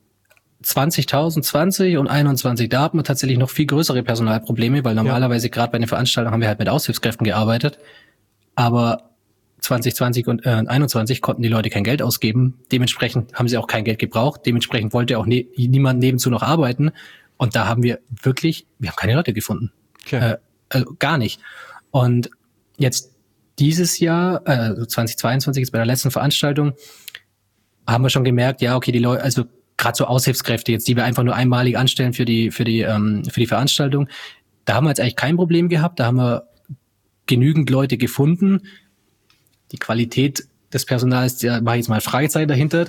S2: 2020 und 21, da hatten wir tatsächlich noch viel größere Personalprobleme, weil normalerweise gerade bei den Veranstaltungen haben wir halt mit Aushilfskräften gearbeitet. Aber 2020 und 21 konnten die Leute kein Geld ausgeben. Dementsprechend haben sie auch kein Geld gebraucht. Dementsprechend wollte auch niemand nebenzu noch arbeiten. Und da haben wir haben keine Leute gefunden. Okay. Also gar nicht. Und jetzt dieses Jahr, 2022, jetzt bei der letzten Veranstaltung, haben wir schon gemerkt, ja, okay, die Leute, also gerade so Aushilfskräfte jetzt, die wir einfach nur einmalig anstellen für die Veranstaltung, da haben wir jetzt eigentlich kein Problem gehabt. Da haben wir genügend Leute gefunden. Die Qualität des Personals, da mache ich jetzt mal Fragezeichen dahinter.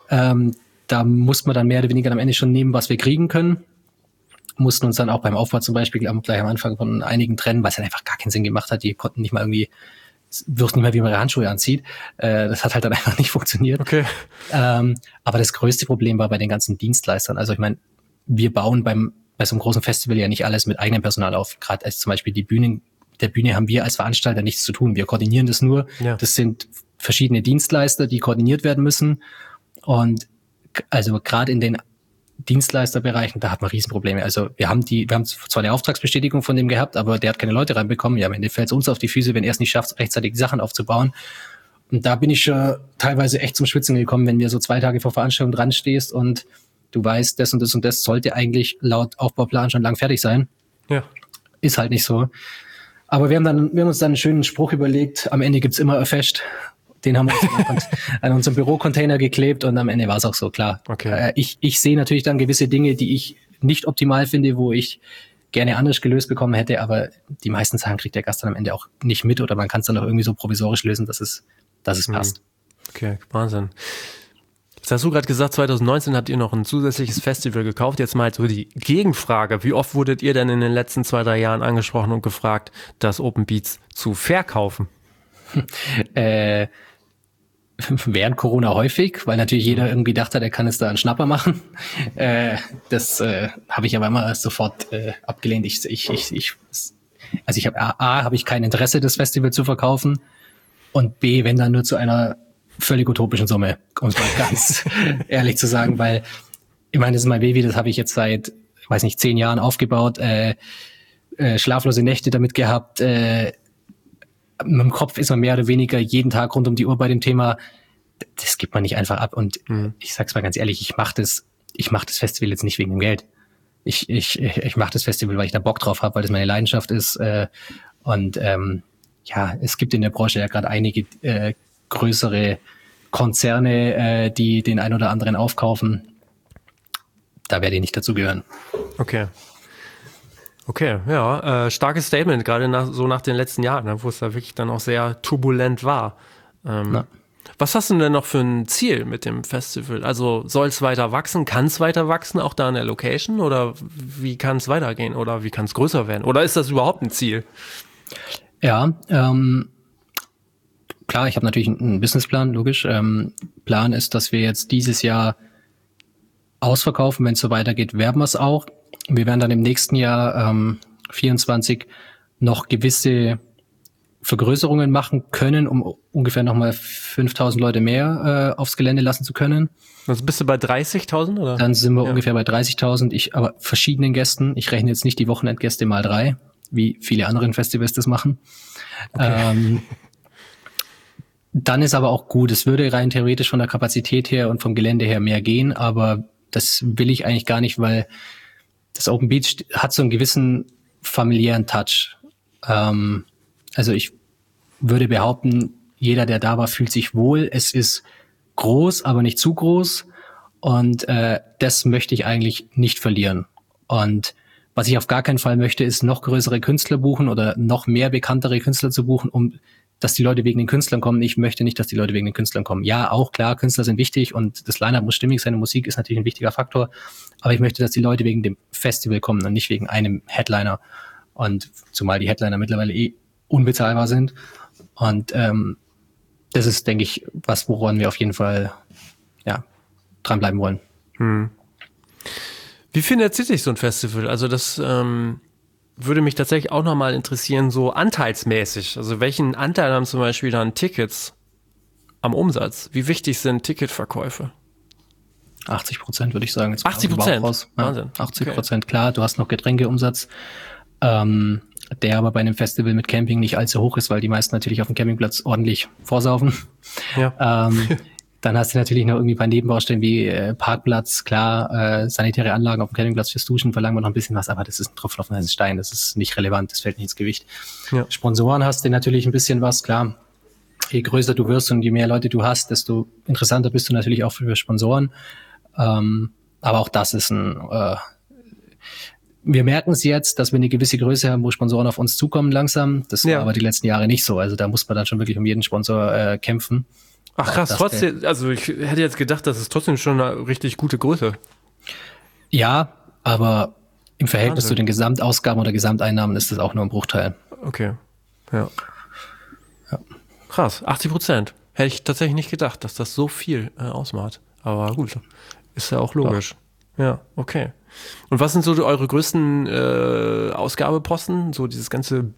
S2: Da muss man dann mehr oder weniger am Ende schon nehmen, was wir kriegen können. Mussten uns dann auch beim Aufbau zum Beispiel gleich am Anfang von einigen trennen, weil es halt einfach gar keinen Sinn gemacht hat. Die konnten nicht mal irgendwie, wussten nicht mal, wie man ihre Handschuhe anzieht. Das hat halt dann einfach nicht funktioniert. Okay. Aber das größte Problem war bei den ganzen Dienstleistern. Also ich meine, wir bauen bei so einem großen Festival ja nicht alles mit eigenem Personal auf. Gerade als zum Beispiel der Bühne haben wir als Veranstalter nichts zu tun. Wir koordinieren das nur. Ja. Das sind verschiedene Dienstleister, die koordiniert werden müssen. Und also gerade in den Dienstleisterbereichen, da hat man Riesenprobleme. Also wir haben zwar eine Auftragsbestätigung von dem gehabt, aber der hat keine Leute reinbekommen. Ja, am Ende fällt es uns auf die Füße, wenn er es nicht schafft, rechtzeitig die Sachen aufzubauen. Und da bin ich schon teilweise echt zum Schwitzen gekommen, wenn wir so 2 Tage vor Veranstaltung dran stehst und du weißt, das und das und das sollte eigentlich laut Aufbauplan schon lang fertig sein. Ja. Ist halt nicht so. Aber wir haben uns dann einen schönen Spruch überlegt. Am Ende gibt's immer ein Fest. Den haben wir uns an unserem Bürocontainer geklebt und am Ende war es auch so, klar. Okay. Ich sehe natürlich dann gewisse Dinge, die ich nicht optimal finde, wo ich gerne anders gelöst bekommen hätte, aber die meisten Sachen kriegt der Gast dann am Ende auch nicht mit oder man kann es dann auch irgendwie so provisorisch lösen, dass es passt.
S1: Okay, Wahnsinn. Jetzt hast du gerade gesagt, 2019 habt ihr noch ein zusätzliches Festival gekauft. Jetzt mal so die Gegenfrage. Wie oft wurdet ihr denn in den letzten 2-3 Jahren angesprochen und gefragt, das Open Beats zu verkaufen?
S2: Während Corona häufig, weil natürlich jeder irgendwie dachte, er kann es da einen Schnapper machen. Das habe ich aber immer sofort abgelehnt. Habe ich kein Interesse, das Festival zu verkaufen und B, wenn dann nur zu einer völlig utopischen Summe, um es mal ganz ehrlich zu sagen, weil ich meine, das ist mein Baby, das habe ich jetzt seit, 10 Jahren aufgebaut, schlaflose Nächte damit gehabt, mit dem Kopf ist man mehr oder weniger jeden Tag rund um die Uhr bei dem Thema. Das gibt man nicht einfach ab. Und ich sag's mal ganz ehrlich, ich mach das Festival jetzt nicht wegen dem Geld. Ich mache das Festival, weil ich da Bock drauf habe, weil das meine Leidenschaft ist. Es gibt in der Branche ja gerade einige größere Konzerne, die den ein oder anderen aufkaufen. Da werde ich nicht dazu gehören.
S1: Okay, ja, starkes Statement, gerade nach den letzten Jahren, ne, wo es da wirklich dann auch sehr turbulent war. Was hast du denn noch für ein Ziel mit dem Festival? Also soll es weiter wachsen? Kann es weiter wachsen, auch da in der Location? Oder wie kann es weitergehen? Oder wie kann es größer werden? Oder ist das überhaupt ein Ziel?
S2: Ja, klar, ich habe natürlich einen Businessplan, logisch. Plan ist, dass wir jetzt dieses Jahr ausverkaufen. Wenn es so weitergeht, werden wir es auch. Wir werden dann im nächsten Jahr 24 noch gewisse Vergrößerungen machen können, um ungefähr nochmal 5.000 Leute mehr aufs Gelände lassen zu können.
S1: Also bist du bei 30.000 oder?
S2: Dann sind wir ungefähr bei 30.000. Aber verschiedenen Gästen. Ich rechne jetzt nicht die Wochenendgäste mal 3, wie viele anderen Festivals das machen. Okay. Dann ist aber auch gut. Es würde rein theoretisch von der Kapazität her und vom Gelände her mehr gehen, aber das will ich eigentlich gar nicht, weil das Open Beach hat so einen gewissen familiären Touch. Also ich würde behaupten, jeder, der da war, fühlt sich wohl. Es ist groß, aber nicht zu groß. Und das möchte ich eigentlich nicht verlieren. Und was ich auf gar keinen Fall möchte, ist noch größere Künstler buchen oder noch mehr bekanntere Künstler zu buchen, dass die Leute wegen den Künstlern kommen. Ich möchte nicht, dass die Leute wegen den Künstlern kommen. Ja, auch klar, Künstler sind wichtig und das Line-Up muss stimmig sein, Musik ist natürlich ein wichtiger Faktor. Aber ich möchte, dass die Leute wegen dem Festival kommen und nicht wegen einem Headliner. Und zumal die Headliner mittlerweile unbezahlbar sind. Und das ist, denke ich, woran wir auf jeden Fall dranbleiben wollen.
S1: Wie finanziert sich so ein Festival? Also das würde mich tatsächlich auch nochmal interessieren, so anteilsmäßig. Also welchen Anteil haben zum Beispiel dann Tickets am Umsatz? Wie wichtig sind Ticketverkäufe?
S2: 80% würde ich sagen.
S1: 80%?
S2: Wahnsinn. 80%, klar. Du hast noch Getränkeumsatz, der aber bei einem Festival mit Camping nicht allzu hoch ist, weil die meisten natürlich auf dem Campingplatz ordentlich vorsaufen. Ja. Dann hast du natürlich noch irgendwie ein paar Nebenbaustellen wie Parkplatz, klar, sanitäre Anlagen auf dem Campingplatz fürs Duschen verlangen wir noch ein bisschen was, aber das ist ein Tropfen auf den heißen Stein, das ist nicht relevant, das fällt nicht ins Gewicht. Ja. Sponsoren hast du natürlich ein bisschen was, klar. Je größer du wirst und je mehr Leute du hast, desto interessanter bist du natürlich auch für Sponsoren. Aber auch das ist wir merken es jetzt, dass wir eine gewisse Größe haben, wo Sponsoren auf uns zukommen langsam. Das war aber die letzten Jahre nicht so. Also da muss man dann schon wirklich um jeden Sponsor kämpfen.
S1: Ach krass, trotzdem, also ich hätte jetzt gedacht, das ist trotzdem schon eine richtig gute Größe.
S2: Ja, aber im Verhältnis zu den Gesamtausgaben oder Gesamteinnahmen ist das auch nur ein Bruchteil.
S1: Okay, ja. Krass, 80%. Hätte ich tatsächlich nicht gedacht, dass das so viel ausmacht. Aber gut, ist ja auch logisch. Ja, okay. Und was sind so eure größten Ausgabeposten? So dieses ganze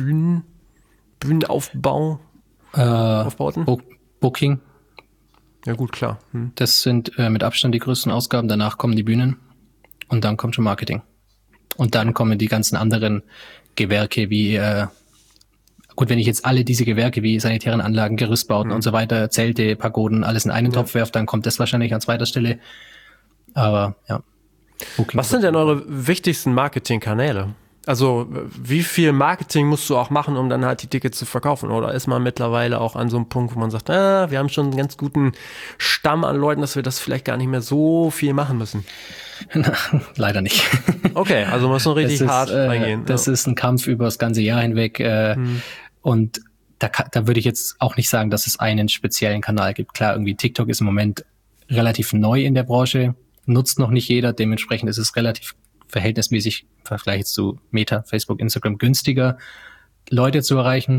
S1: Bühnenaufbau, Aufbauten?
S2: Booking.
S1: Ja gut, klar.
S2: Das sind mit Abstand die größten Ausgaben. Danach kommen die Bühnen und dann kommt schon Marketing. Und dann kommen die ganzen anderen Gewerke wie, wenn ich jetzt alle diese Gewerke wie sanitären Anlagen, Gerüstbauten und so weiter, Zelte, Pagoden, alles in einen Topf werfe, dann kommt das wahrscheinlich an zweiter Stelle. Aber ja. Booking.
S1: Was sind denn eure wichtigsten Marketingkanäle? Also wie viel Marketing musst du auch machen, um dann halt die Tickets zu verkaufen? Oder ist man mittlerweile auch an so einem Punkt, wo man sagt, wir haben schon einen ganz guten Stamm an Leuten, dass wir das vielleicht gar nicht mehr so viel machen müssen?
S2: Leider nicht.
S1: Okay, also muss man richtig hart reingehen.
S2: Das ist ein Kampf über das ganze Jahr hinweg. Und da würde ich jetzt auch nicht sagen, dass es einen speziellen Kanal gibt. Klar, irgendwie TikTok ist im Moment relativ neu in der Branche, nutzt noch nicht jeder. Dementsprechend ist es relativ verhältnismäßig im Vergleich zu Meta, Facebook, Instagram günstiger, Leute zu erreichen.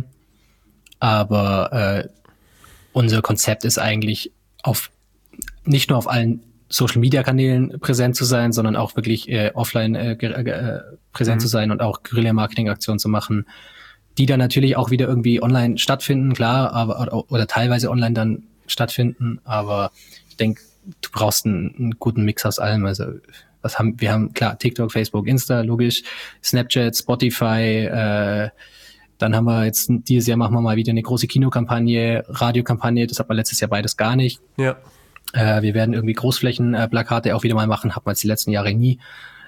S2: Aber unser Konzept ist eigentlich nicht nur auf allen Social-Media-Kanälen präsent zu sein, sondern auch wirklich offline präsent zu sein und auch Guerilla-Marketing-Aktionen zu machen, die dann natürlich auch wieder irgendwie online stattfinden, klar, aber oder teilweise online dann stattfinden. Aber ich denke, du brauchst einen guten Mix aus allem. Also wir haben klar TikTok, Facebook, Insta, logisch, Snapchat, Spotify, dann haben wir jetzt dieses Jahr machen wir mal wieder eine große Kinokampagne, Radiokampagne, das hat man letztes Jahr beides gar nicht.
S1: Ja.
S2: Wir werden irgendwie Großflächenplakate auch wieder mal machen, hat man jetzt die letzten Jahre nie.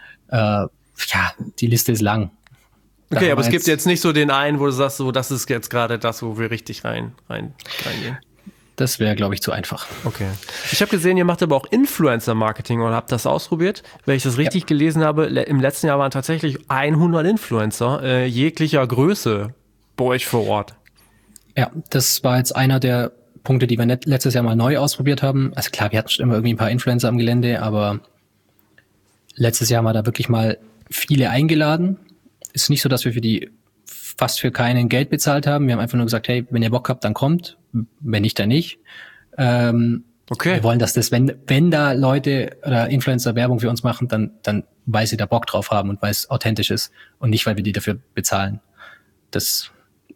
S2: Die Liste ist lang.
S1: Okay, aber es gibt jetzt nicht so den einen, wo du sagst, so das ist jetzt gerade das, wo wir richtig reingehen.
S2: Das wäre, glaube ich, zu einfach.
S1: Okay. Ich habe gesehen, ihr macht aber auch Influencer-Marketing oder habt das ausprobiert. Wenn ich das richtig gelesen habe, im letzten Jahr waren tatsächlich 100 Influencer jeglicher Größe bei euch vor Ort.
S2: Ja, das war jetzt einer der Punkte, die wir letztes Jahr mal neu ausprobiert haben. Also klar, wir hatten schon immer irgendwie ein paar Influencer am Gelände, aber letztes Jahr haben wir da wirklich mal viele eingeladen. Ist nicht so, dass wir fast für keinen Geld bezahlt haben. Wir haben einfach nur gesagt, hey, wenn ihr Bock habt, dann kommt. Wenn nicht, dann nicht. Okay. Wir wollen, dass wenn da Leute oder Influencer Werbung für uns machen, dann weil sie da Bock drauf haben und weil es authentisch ist und nicht, weil wir die dafür bezahlen. Das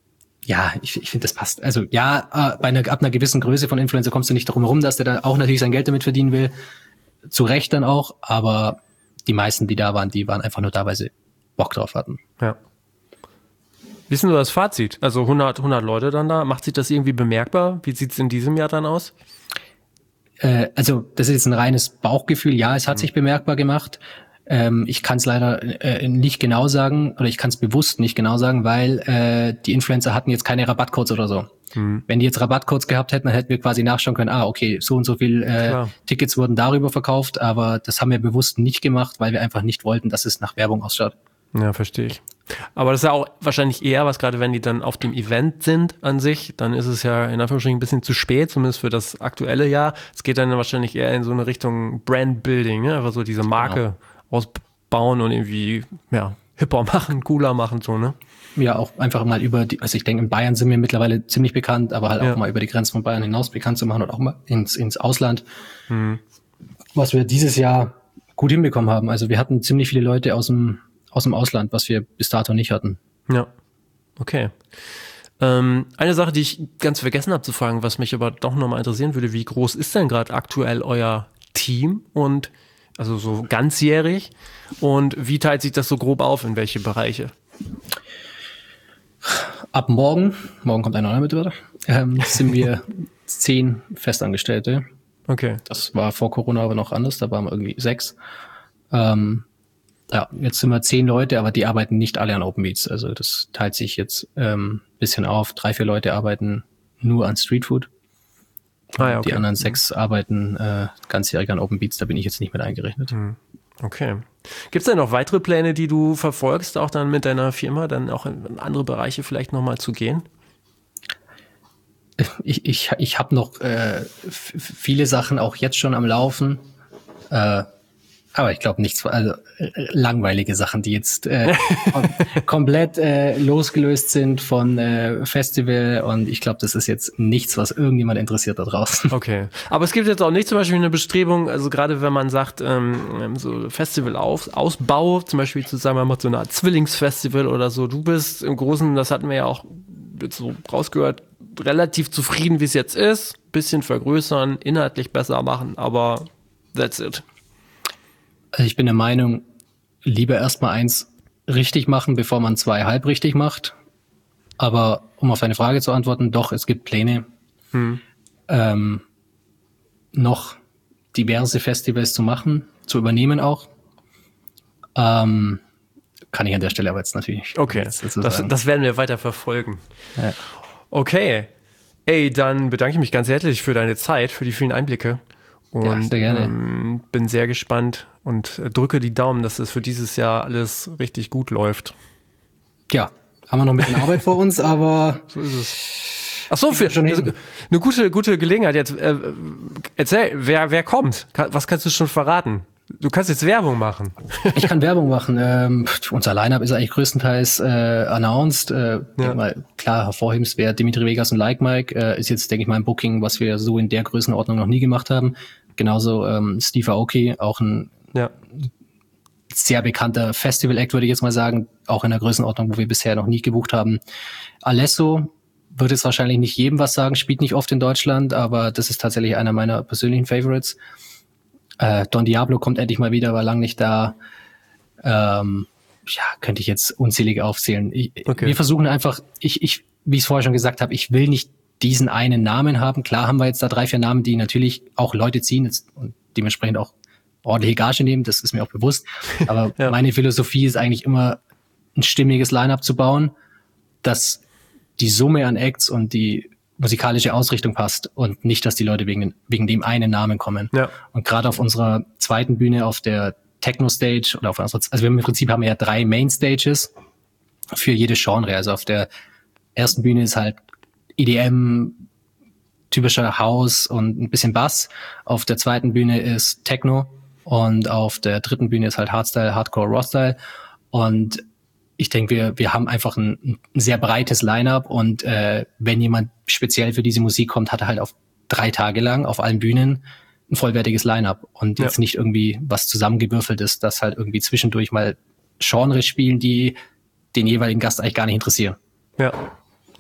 S2: Ja, ich finde, das passt. Also ja, ab einer gewissen Größe von Influencer kommst du nicht darum herum, dass der dann auch natürlich sein Geld damit verdienen will. Zu Recht dann auch, aber die meisten, die da waren, die waren einfach nur da, weil sie Bock drauf hatten.
S1: Ja. Wie ist denn so das Fazit? Also 100 Leute dann da. Macht sich das irgendwie bemerkbar? Wie sieht es in diesem Jahr dann aus?
S2: Also das ist jetzt ein reines Bauchgefühl. Ja, es hat sich bemerkbar gemacht. Ich kann es leider nicht genau sagen, oder ich kann es bewusst nicht genau sagen, weil die Influencer hatten jetzt keine Rabattcodes oder so. Wenn die jetzt Rabattcodes gehabt hätten, dann hätten wir quasi nachschauen können, okay, so und so viel Tickets wurden darüber verkauft, aber das haben wir bewusst nicht gemacht, weil wir einfach nicht wollten, dass es nach Werbung ausschaut.
S1: Ja, verstehe ich. Aber das ist ja auch wahrscheinlich eher was, gerade wenn die dann auf dem Event sind an sich, dann ist es ja in Anführungsstrichen ein bisschen zu spät, zumindest für das aktuelle Jahr. Es geht dann wahrscheinlich eher in so eine Richtung Brand-Building, ne? Einfach so diese Marke ausbauen und irgendwie, ja, hipper machen, cooler machen, so, ne?
S2: Ja, auch einfach mal also ich denke, in Bayern sind wir mittlerweile ziemlich bekannt, aber halt auch mal über die Grenzen von Bayern hinaus bekannt zu machen und auch mal ins Ausland. Was wir dieses Jahr gut hinbekommen haben. Also wir hatten ziemlich viele Leute aus dem Ausland, was wir bis dato nicht hatten.
S1: Ja, okay. Eine Sache, die ich ganz vergessen habe zu fragen, was mich aber doch nochmal interessieren würde, wie groß ist denn gerade aktuell euer Team und also so ganzjährig und wie teilt sich das so grob auf, in welche Bereiche?
S2: Ab morgen kommt ein neuer Mitarbeiter, sind wir 10 Festangestellte.
S1: Okay.
S2: Das war vor Corona aber noch anders, da waren wir irgendwie 6. Ja, jetzt sind wir 10 Leute, aber die arbeiten nicht alle an Open Beats. Also das teilt sich jetzt bisschen auf. 3, 4 Leute arbeiten nur an Street Food.
S1: Okay.
S2: Die anderen 6 arbeiten ganzjährig an Open Beats, da bin ich jetzt nicht mit eingerechnet.
S1: Okay. Gibt es denn noch weitere Pläne, die du verfolgst, auch dann mit deiner Firma, dann auch in andere Bereiche vielleicht nochmal zu gehen?
S2: Ich habe noch viele Sachen auch jetzt schon am Laufen. Aber ich glaube nichts, also langweilige Sachen, die jetzt komplett losgelöst sind von Festival und ich glaube, das ist jetzt nichts, was irgendjemand interessiert da draußen.
S1: Okay, aber es gibt jetzt auch nicht zum Beispiel eine Bestrebung, also gerade wenn man sagt, so Festival-Ausbau, zum Beispiel zu sagen, man macht so eine Art Zwillingsfestival oder so, du bist im Großen, das hatten wir ja auch jetzt so rausgehört, relativ zufrieden, wie es jetzt ist, bisschen vergrößern, inhaltlich besser machen, aber that's it.
S2: Also ich bin der Meinung, lieber erstmal 1 richtig machen, bevor man 2 halb richtig macht. Aber um auf deine Frage zu antworten, doch, es gibt Pläne, noch diverse Festivals zu machen, zu übernehmen auch. Kann ich an der Stelle aber jetzt natürlich.
S1: Okay, das werden wir weiter verfolgen.
S2: Ja.
S1: Okay, ey, dann bedanke ich mich ganz herzlich für deine Zeit, für die vielen Einblicke. Und
S2: sehr gerne.
S1: Bin sehr gespannt und drücke die Daumen, dass es für dieses Jahr alles richtig gut läuft.
S2: Ja, haben wir noch ein bisschen Arbeit vor uns, aber
S1: so ist es. Ach so, eine gute Gelegenheit jetzt. Erzähl, wer kommt? Was kannst du schon verraten? Du kannst jetzt Werbung machen.
S2: Ich kann Werbung machen. Unser Line-Up ist eigentlich größtenteils announced. Mal, klar, hervorhebens wäre Dimitri Vegas und Like Mike. Ist jetzt, denke ich mal, ein Booking, was wir so in der Größenordnung noch nie gemacht haben. Genauso Steve Aoki, auch ein sehr bekannter Festival-Act, würde ich jetzt mal sagen. Auch in der Größenordnung, wo wir bisher noch nie gebucht haben. Alesso wird jetzt wahrscheinlich nicht jedem was sagen, spielt nicht oft in Deutschland, aber das ist tatsächlich einer meiner persönlichen Favorites. Don Diablo kommt endlich mal wieder, war lang nicht da. Könnte ich jetzt unzählige aufzählen. Wir versuchen einfach, wie ich es vorher schon gesagt habe, ich will nicht diesen einen Namen haben. Klar haben wir jetzt da 3, 4 Namen, die natürlich auch Leute ziehen und dementsprechend auch ordentliche Gage nehmen, das ist mir auch bewusst. Aber meine Philosophie ist eigentlich immer, ein stimmiges Line-Up zu bauen, dass die Summe an Acts und die musikalische Ausrichtung passt und nicht, dass die Leute wegen dem einen Namen kommen. Ja. Und gerade auf unserer zweiten Bühne, auf der Techno-Stage oder also im Prinzip haben wir ja 3 Main-Stages für jedes Genre. Also auf der ersten Bühne ist halt EDM, typischer House und ein bisschen Bass. Auf der zweiten Bühne ist Techno und auf der dritten Bühne ist halt Hardstyle, Hardcore, Rawstyle. Und ich denke, wir haben einfach ein sehr breites Line-Up und wenn jemand speziell für diese Musik kommt, hat er halt auf 3 Tage lang auf allen Bühnen ein vollwertiges Line-Up und jetzt nicht irgendwie was zusammengewürfelt ist, das halt irgendwie zwischendurch mal Genres spielen, die den jeweiligen Gast eigentlich gar nicht interessieren.
S1: Ja,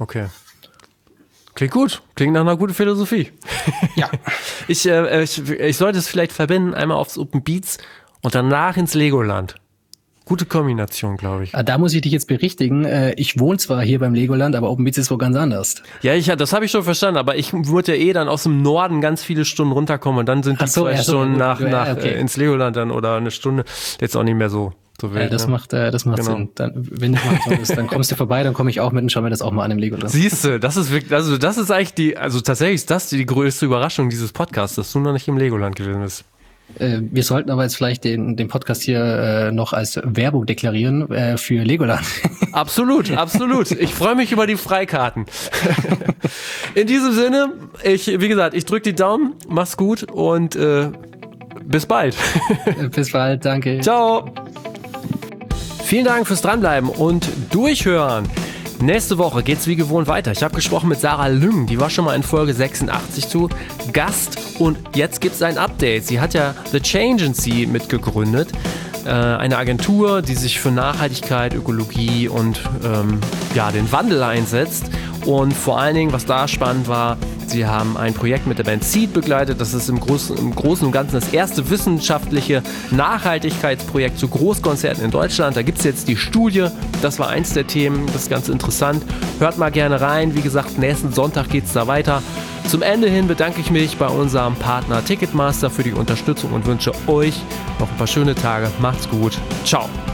S1: Okay. Klingt gut. Klingt nach einer guten Philosophie.
S2: Ja.
S1: Ich sollte es vielleicht verbinden, einmal aufs Open Beats und danach ins Legoland. Gute Kombination, glaube ich.
S2: Da muss ich dich jetzt berichtigen. Ich wohne zwar hier beim Legoland, aber Open Beats ist wohl ganz anders.
S1: Ja, das habe ich schon verstanden, aber ich würde ja dann aus dem Norden ganz viele Stunden runterkommen und dann sind die 2 Stunden nach ins Legoland dann oder eine Stunde jetzt auch nicht mehr so wild.
S2: Das macht Sinn. Dann, wenn du mal so bist, dann kommst du vorbei, dann komme ich auch mit und schau mir das auch mal an im Legoland.
S1: Siehst du, das ist wirklich, also das ist eigentlich tatsächlich ist das die größte Überraschung dieses Podcasts, dass du noch nicht im Legoland gewesen bist.
S2: Wir sollten aber jetzt vielleicht den Podcast hier noch als Werbung deklarieren für Legoland.
S1: Absolut. Ich freue mich über die Freikarten. In diesem Sinne, wie gesagt, ich drücke die Daumen, mach's gut und bis bald.
S2: Bis bald, danke.
S1: Ciao. Vielen Dank fürs Dranbleiben und Durchhören. Nächste Woche geht's wie gewohnt weiter. Ich habe gesprochen mit Sarah Lüng, die war schon mal in Folge 86 zu Gast und jetzt gibt's ein Update. Sie hat ja The Changency mitgegründet, eine Agentur, die sich für Nachhaltigkeit, Ökologie und den Wandel einsetzt. Und vor allen Dingen, was da spannend war, sie haben ein Projekt mit der Band Seed begleitet. Das ist im Großen und Ganzen das erste wissenschaftliche Nachhaltigkeitsprojekt zu Großkonzerten in Deutschland. Da gibt es jetzt die Studie. Das war eins der Themen. Das ist ganz interessant. Hört mal gerne rein. Wie gesagt, nächsten Sonntag geht es da weiter. Zum Ende hin bedanke ich mich bei unserem Partner Ticketmaster für die Unterstützung und wünsche euch noch ein paar schöne Tage. Macht's gut. Ciao.